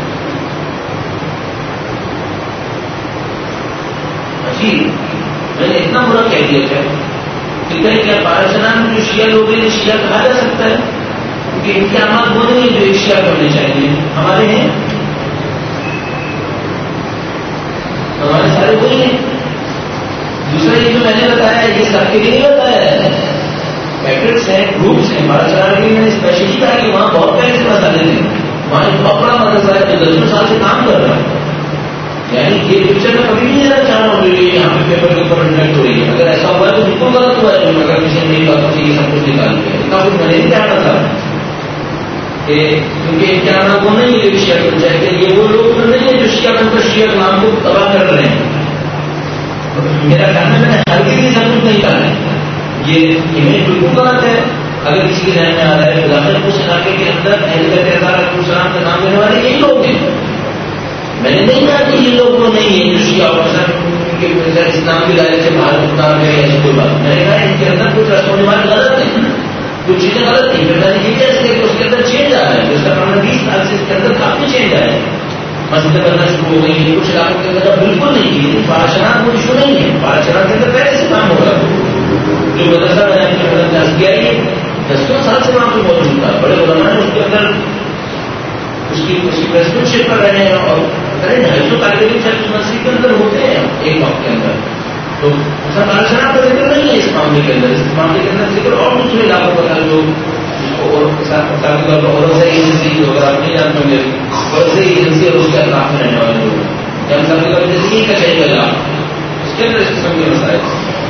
جی میں نے اتنا برا کہہ دیا تھا کہ کہیں کیا پاراشنان میں جو شیعہ لوگ ہیں شیعہ کہا جا سکتا ہے کیونکہ ان کے اعمال وہ نہیں جو ایک شیعہ کرنے چاہیے, ہمارے ہیں, ہمارے سارے وہی ہیں. دوسرا یہ جو میں نے بتایا ہے یہ سب کے لیے نہیں بتایا ہے, پیکٹس ہیں, گروپس ہیں. پاراشنان کے لیے میں نے اسپیشلی کہا کہ وہاں بہت پیسے مسالے تھے, وہاں ایک بہت بڑا مدرسہ ہے جو دسوں سال سے کام کر رہا ہے. یعنی یہ پکچر میں کبھی نہیں لینا چاہ رہا ہوں کہ یہاں پہ پیپر کے اوپر انڈکٹ ہو رہی ہے. اگر ایسا ہوا ہے تو بالکل غلط ہوا ہے. اگر کسی نے میری باتوں سے یہ سب کچھ نکال دیا اتنا کچھ میں نے نہیں چاہتا تھا کہ کیونکہ کیا نام وہ نہیں ہے شیعہ بن جائے کہ یہ وہ لوگ نہیں ہیں جو شیعہ بن کر شیعہ نام کو تباہ کر رہے ہیں. میرا خیال میں میں نے ہر کسی سب کچھ نہیں کہا ہے. یہ امیج بالکل غلط ہے. اگر کسی کے ذہن میں آ رہا ہے داخل اس علاقے کے اندر اہل بیت السلام کا نام لینے والے یہی لوگ ہیں. میں نے نہیں کہا کہ یہ لوگ وہ نہیں ہیں جو شیعہ افسر اسلام کے دائرے سے باہر اتار گئے ایسی کوئی بات. میں نے کہا ان کے اندر کچھ رسم و رواج غلط ہیں, کچھ چیزیں غلط تھیں. پھر میں نے یہ کہا کہ اس کے اندر چینج آ رہا ہے. جس کا پندرہ بیس سال سے اس کے اندر کافی چینج آیا ہے. مسجدیں بننا شروع ہو گئی ہیں. کچھ علاقوں کے اندر بالکل نہیں کی. پاراشنات وہ ایشو نہیں ہے. پاراشنات کے اندر پہلے سے کام ہوگا. جو مدرسہ بنانے کی مدد دس گیا یہ دسوں سال سے وہاں پہ موجود تھا. بڑے علماء نے اس کے اندر اس کی پریسیڈنٹ شپ کر رہے ہیں اور ڈھائی سو طالب علم شخص مسجد کے اندر ہوتے ہیں ایک وقت کے اندر. تو ایسا پاراشنات کا ذکر نہیں ہے اس معاملے کے اندر. اس معاملے کے اندر ذکر اور دوسرے علاقوں کا تھا جو اور ایجنسی اگر آپ نہیں جانتے ہوں گے اور ایجنسی اور اس کے اطراف میں رہنے والے لوگ جب سب کا زندگی کا چاہیے گا اس کے اندر اس قسم کے مسائل.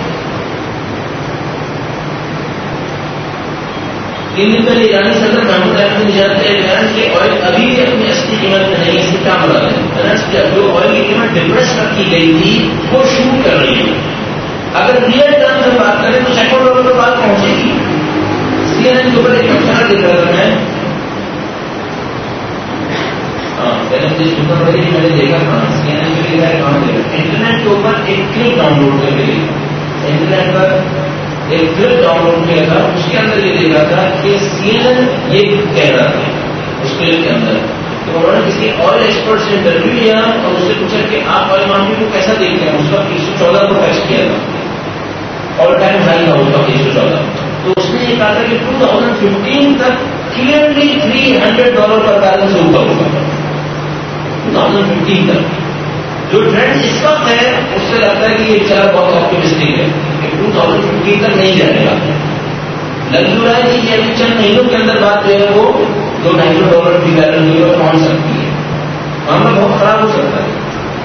تین دن پہلے ایرانی صدر محمود احمدینژاد نے بیان کہ آئل ابھی بھی اپنی اصلی قیمت میں نہیں. اس سے کیا مراد ہے؟ جو آئل کی قیمت ڈپریس رکھی گئی تھی وہ شروع کر رہی ہے. اگر ریئل ٹرم سے بات کریں تو سینکڑوں ڈالر پر بات پہنچے گی. سی این این کے اوپر ایک مثال دکھ رہا ہے. ہاں جس دکان والی میں نے دیکھا تھا کہاں دیکھا انٹرنیٹ کے اوپر ایک کلپ ڈاؤن لوڈ کر کے انٹرنیٹ پر ایک کلپ ڈاؤن لوڈ کیا تھا. اس کے اندر یہ دیکھا تھا کہ سی این این یہ کہہ رہا تھا اس کلپ کے اندر. تو انہوں نے کسی آئل ایکسپرٹ سے انٹرویو لیا اور اس سے پوچھا کہ آپ آئل مارکیٹ کو کیسا دیکھتے ہیں. اس کا تین سو چودہ کو ٹیسٹ کیا تھا, آل ٹائم ہائی تھا اس کا تین سو چودہ. تو اس نے یہ کہا تھا کہ ٹو تھاؤزینڈ ففٹین تک کلیئرلی تھری ہنڈریڈ ڈالر پر بیلنس اوپر ہوگا. ٹو تھاؤزینڈ ففٹین تک جو ٹرینڈ اس وقت ہے اس سے لگتا ہے کہ یہ چلا بہت آپٹمسٹک ہے کہ ٹو تھاؤزینڈ ففٹین تک نہیں جائے گا. لگ رہا ہے کہ یہ ابھی چند مہینوں کے اندر بات جو ہے وہ دو ڈھائی سو ڈالر کی بیلنس ہوئی اور پہنچ سکتی ہے. معاملہ بہت خراب ہو سکتا ہے.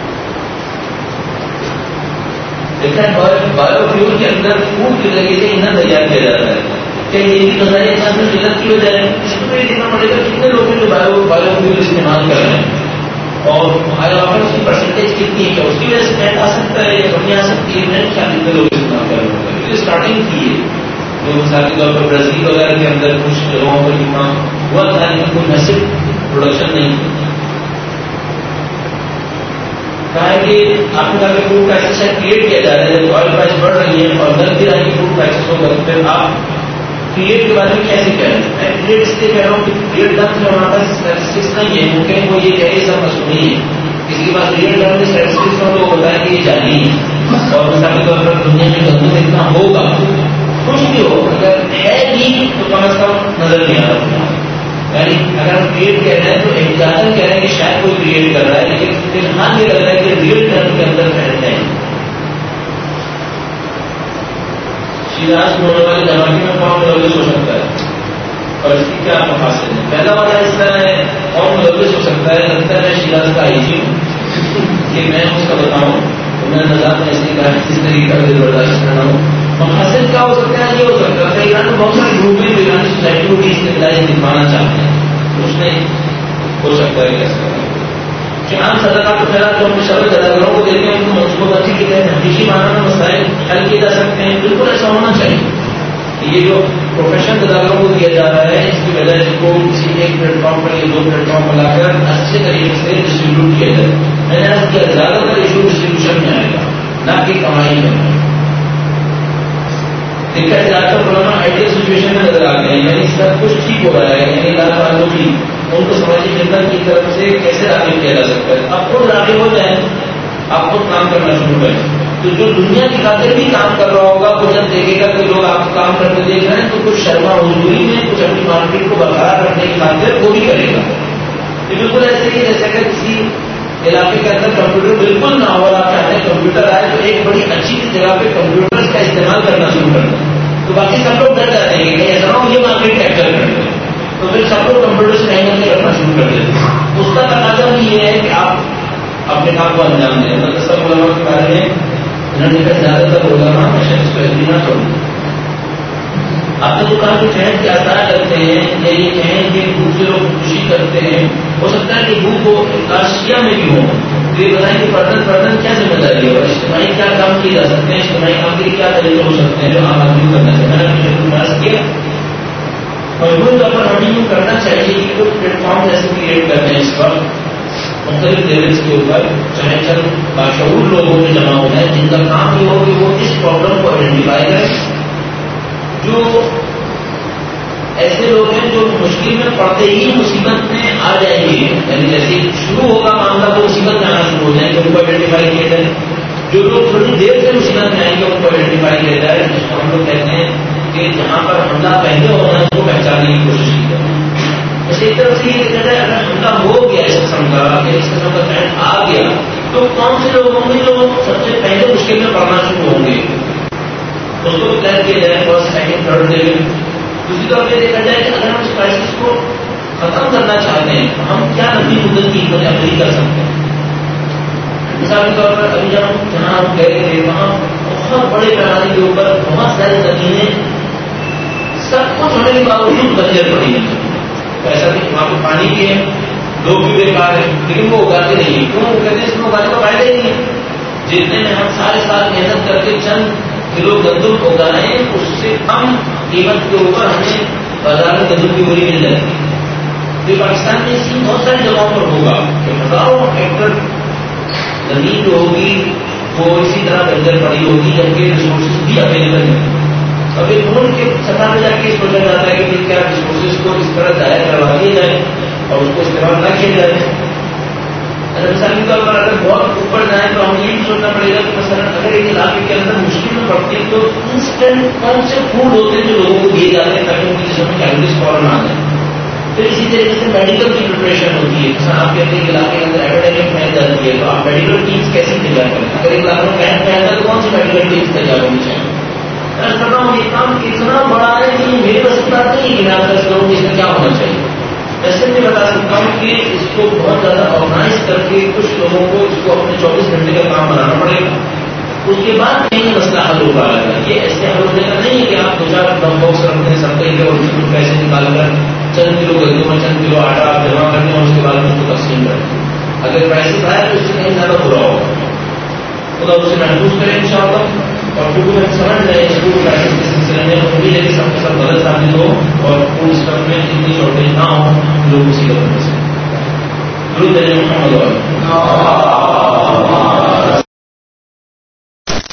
بایو فیول کے اندر فوڈ کے ذریعے سے ایندھن تیار کیا جاتا ہے. کیا یہ بھی نظریہ انسان میں قلت کی وجہ ہے؟ اس کو یہ دیکھنا پڑے گا کتنے لوگ ہیں جو بایو بایو فیول استعمال کر رہے ہیں اور اس کی پرسنٹیج کتنی ہے. اس کی وجہ سے نیٹ آ سکتا ہے یا کمی آ سکتی ہے. نیٹ کیا کتنے لوگ استعمال کر رہے ہیں کیونکہ اسٹارٹنگ کی ہے جو مثال کے طور پر برازیل وغیرہ کے اندر کچھ جگہوں پر جتنا ہوا تھا لیکن کوئی میسو پروڈکشن نہیں تھی. کہا ہے کہ آپ نے کہا کہ فوڈ پرائسز کریٹ کیا جا رہا ہے. جب آئل پرائز بڑھ رہی ہے اور دس بھی رہی فوڈ پرائسز کو پھر آپ کریٹ کے بارے میں کیسے کہہ رہے ہیں؟ میں کریٹ اس لیے کہہ رہا ہوں کہ کریٹ ڈم جو ہمارے پاس اسٹیٹسٹکس نہیں ہے ممکن وہ یہ کہے سب مصنوعی ہے. کسی کے پاس ریئل ٹرم میں اسٹیٹسٹکس ہو تو ہوتا ہے کہ یہ جعلی ہے اور مثال کے طور پر دنیا میں گندم اتنا ہوگا کچھ بھی ہو اگر ہے بھی تو کم از کم نظر نہیں آ رہا. یعنی اگر ہم کریٹ کہہ رہے ہیں تو احتجاجن کہہ رہے ہیں کہ شاید کوئی کریٹ کر رہا ہے لیکن فی الحال یہ لگ رہا ہے کہ ریئل ٹرم کے اندر پھیلتے ہیں. شیراز میں ہونے والے دھماکے میں کون ملوث ہو سکتا ہے اور اس کی کیا مقاصد ہے؟ پہلا والا حصہ ہے کون ملوث ہو سکتا ہے. لگتا ہے میں شیراز کا آئی جی ہوں کہ میں اس کا بتاؤں تو میں نظام میں ایسے کہا کس طریقے کا برداشت کرنا ہوں. مقاصد کیا ہو سکتا ہے؟ یہ ہو سکتا ہے ایران میں بہت سارے گروپ ہیں جو ایرانی سوسائٹی کو بھی استقلالی دکھانا چاہتے ہیں. اس میں ہو سکتا ہے کیسا کہ عام صدقات کو خیرات جو اپنے شبے جداگروں کو دیتے ہیں ان کو منصوبہ بندی کے تحت حقیقی معنی میں مسائل حل کیے جا سکتے ہیں. بالکل ایسا ہونا چاہیے کہ یہ جو پروفیشنل جداگروں کو دیا جا رہا ہے اس کی وجہ سے کو کسی ایک پلیٹ فارم پر یا دو پلیٹ فارم پر لا کر اچھے طریقے سے ڈسٹریبیوٹ کیا جائے. میں نے آج کیا زیادہ تر ایشو ڈسٹریبیوشن میں آئے گا نہ کہ کمائی میں. دیکھا زیادہ تر پرانا آئیڈیل سچویشن میں نظر آ گئے ہیں. یعنی سب کچھ ٹھیک ہو رہا ہے یعنی اللہ تعالیٰ کی ان کو سماجی خدمت کی طرف سے کیسے راغب کیا جا سکتا ہے. آپ خود راغب ہو جائیں آپ خود کام کرنا شروع کریں تو جو دنیا کی خاطر بھی کام کر رہا ہوگا وہ جب دیکھے گا کہ لوگ آپ کام کرتے دیکھ رہے ہیں تو کچھ شرما حضوری میں کچھ اپنی مارکیٹ کو برقرار رکھنے کی خاطر وہ بھی کرے گا. یہ بالکل ایسے ہی جیسے کہ کسی علاقے کے اندر کمپیوٹر بالکل نہ ہو اور آپ چاہتے ہیں کمپیوٹر آئے تو ایک بڑی اچھی جگہ پہ کمپیوٹر کا استعمال کرنا شروع کر دیں تو باقی سب لوگ ڈر جاتے ہیں کہ ایسا ہو یہ مارکیٹ کیپچر کر دیں تو پھر سب لوگ کمپیوٹر سے نہیں کرنے کرنا شروع کر دیتے ہیں. اس کا تقاضا بھی یہ ہے کہ آپ اپنے کام کو انجام دیں. مطلب سب علماء کے بارے میں انہوں نے کہا زیادہ تر علماء ہمیشہ اس کو ایگری نہ کروں. آپ نے جو کہا کہ ٹرینڈ کے آسار کرتے ہیں یا یہ کہیں کہ دوسرے لوگ خوشی کرتے ہیں ہو سکتا ہے کہ بھوک کو کاشیا میں بھی ہو تو یہ بتائیں کہ پردن پردن کیا ذمہ داری ہے اور اجتماعی کیا کام کیے جا سکتے ہیں اجتماعی کام کے لیے کیا طریقے ہو سکتے ہیں جو عام آدمی کو کرنا چاہیے. میں نے فرض کیا مجبور طور پر ہمیں یوں کرنا چاہیے کہ کچھ پلیٹ فارم ایسے کریٹ کرتے ہیں اس وقت مختلف لیولس کے اوپر چاہے چند باشعور لوگوں میں جمع ہونا ہے جن کا کام یہ ہو کہ وہ اس پرابلم کو آئیڈینٹیفائی کریں. جو ایسے لوگ ہیں جو مشکل میں پڑتے ہی مصیبت میں آ جائیں گے یعنی جیسے شروع ہوگا معاملہ تو مصیبت میں آنا شروع ہو جائیں گے ان کو آئیڈینٹیفائی کیا جائے. جو لوگ تھوڑی دیر سے مصیبت میں آئیں گے ان کو آئیڈینٹیفائی کیا جائے جس کو ہم لوگ کہتے ہیں کہ جہاں پر حملہ پہلے ہونا ہے اس کو پہچاننے کی کوشش کی جائے. ایسے ایک طرف سے یہ دیکھا جائے اگر حملہ ہو گیا اس قسم کا یا اس قسم کا ٹرینڈ آ گیا تو کون سے لوگ ہوں گے جو سب سے پہلے مشکل میں پڑنا شروع ہوں گے اس کو طے کیا جائے فرسٹ سیکنڈ تھرڈ لیول. دوسری طرف یہ دیکھا جائے کہ اگر ہم اس کرائسس کو ختم کرنا چاہتے ہیں تو ہم کیا لمبی مدت کی حکمت عملی کر سکتے ہیں. مثال کے طور پر ابھی جب ہم جہاں ہم گئے تھے وہاں بہت بڑے پیمانے کے اوپر بہت ساری زمینیں سب کچھ ہونے کے باوجود بنجر پڑی ہیں. ایسا کہ وہاں پہ پانی بھی ہے لوگ بھی بیکار ہیں لیکن وہ اگاتے نہیں ہیں. کیوں وہ کہتے ہیں اس میں اگانے کا فائدہ ہی نہیں. جتنے میں ہم سارے سال محنت کر کے چند کلو گندم اگائیں اس سے کم قیمت کے اوپر ہمیں بازار میں گندم کی بوری مل جاتی ہے. تو پاکستان میں اسی بہت ساری جگہوں پر ہوگا کہ ہزاروں ہیکٹر زمین جو ہوگی وہ اسی طرح بنجر پڑی ہوگی جبکہ ریسورسز بھی اویلیبل ہیں. اب ایک ملک کے سطح پہ جا کے سوچا جاتا ہے کہ کیا ریسورسز کو اس طرح ضائع کروا دیا جائے اور اس کو استعمال نہ کیا جائے. مثال کے طور پر اگر بہت اوپر جائیں تو ہمیں یہ بھی سوچنا پڑے گا کہ مثلا اگر ایک علاقے کے اندر مشکل میں پڑتی ہے تو انسٹنٹ کون سے فوڈ ہوتے ہیں جو لوگوں کو دیے جاتے ہیں تاکہ ان کی جسم میں کیلوریز فوراً آ جائیں. پھر اسی طریقے سے میڈیکل کی پریپریشن ہوتی ہے. مثلا آپ کہتے ہیں کہ علاقے کے اندر ایپیڈیمک پھیل جاتی ہے تو آپ میڈیکل ٹیمس کیسی تیار کریں. اگر ایک علاقے میں کیمپ پھیل جائے تو کون سی میڈیکل ٹیمس تیار ہونی چاہیے. میں کر رہا ہوں یہ کام اتنا بڑا ہے کہ میرے بس اتنا نہیں کہ میں آپ دس کروں کہ اس میں کیا ہونا چاہیے. ایسے میں بتا سکتا ہوں کہ اس کو بہت زیادہ آرگنائز کر کے کچھ لوگوں کو اس کو اپنے چوبیس گھنٹے کا کام بنانا پڑے گا. اس کے بعد کہیں مسئلہ حل ہو پائے گا. یہ ایسے حل ہونے کا نہیں ہے کہ آپ دو چار ڈم باکس رکھتے ہیں سب کہیں اور اس کو پیسے نکال کر چند کلو گندم میں چند کلو آٹا آپ جمع کرتے ہیں اور اس کے بعد اس کو تقسیم کرتے ہیں. اگر پیسے آئے تو اس سے کہیں زیادہ برا ہوگا. خدا اسے محفوظ کریں ان شاء اللہ. اور کیونکہ ہم سمجھ رہے ہیں اسکول پریکٹس کے سلسلے میں امید ہے کہ سب کے سب غلط ثابت ہو اور فوڈ اسٹف میں اتنی شارٹیج نہ ہو لوگ اسی طرح سے.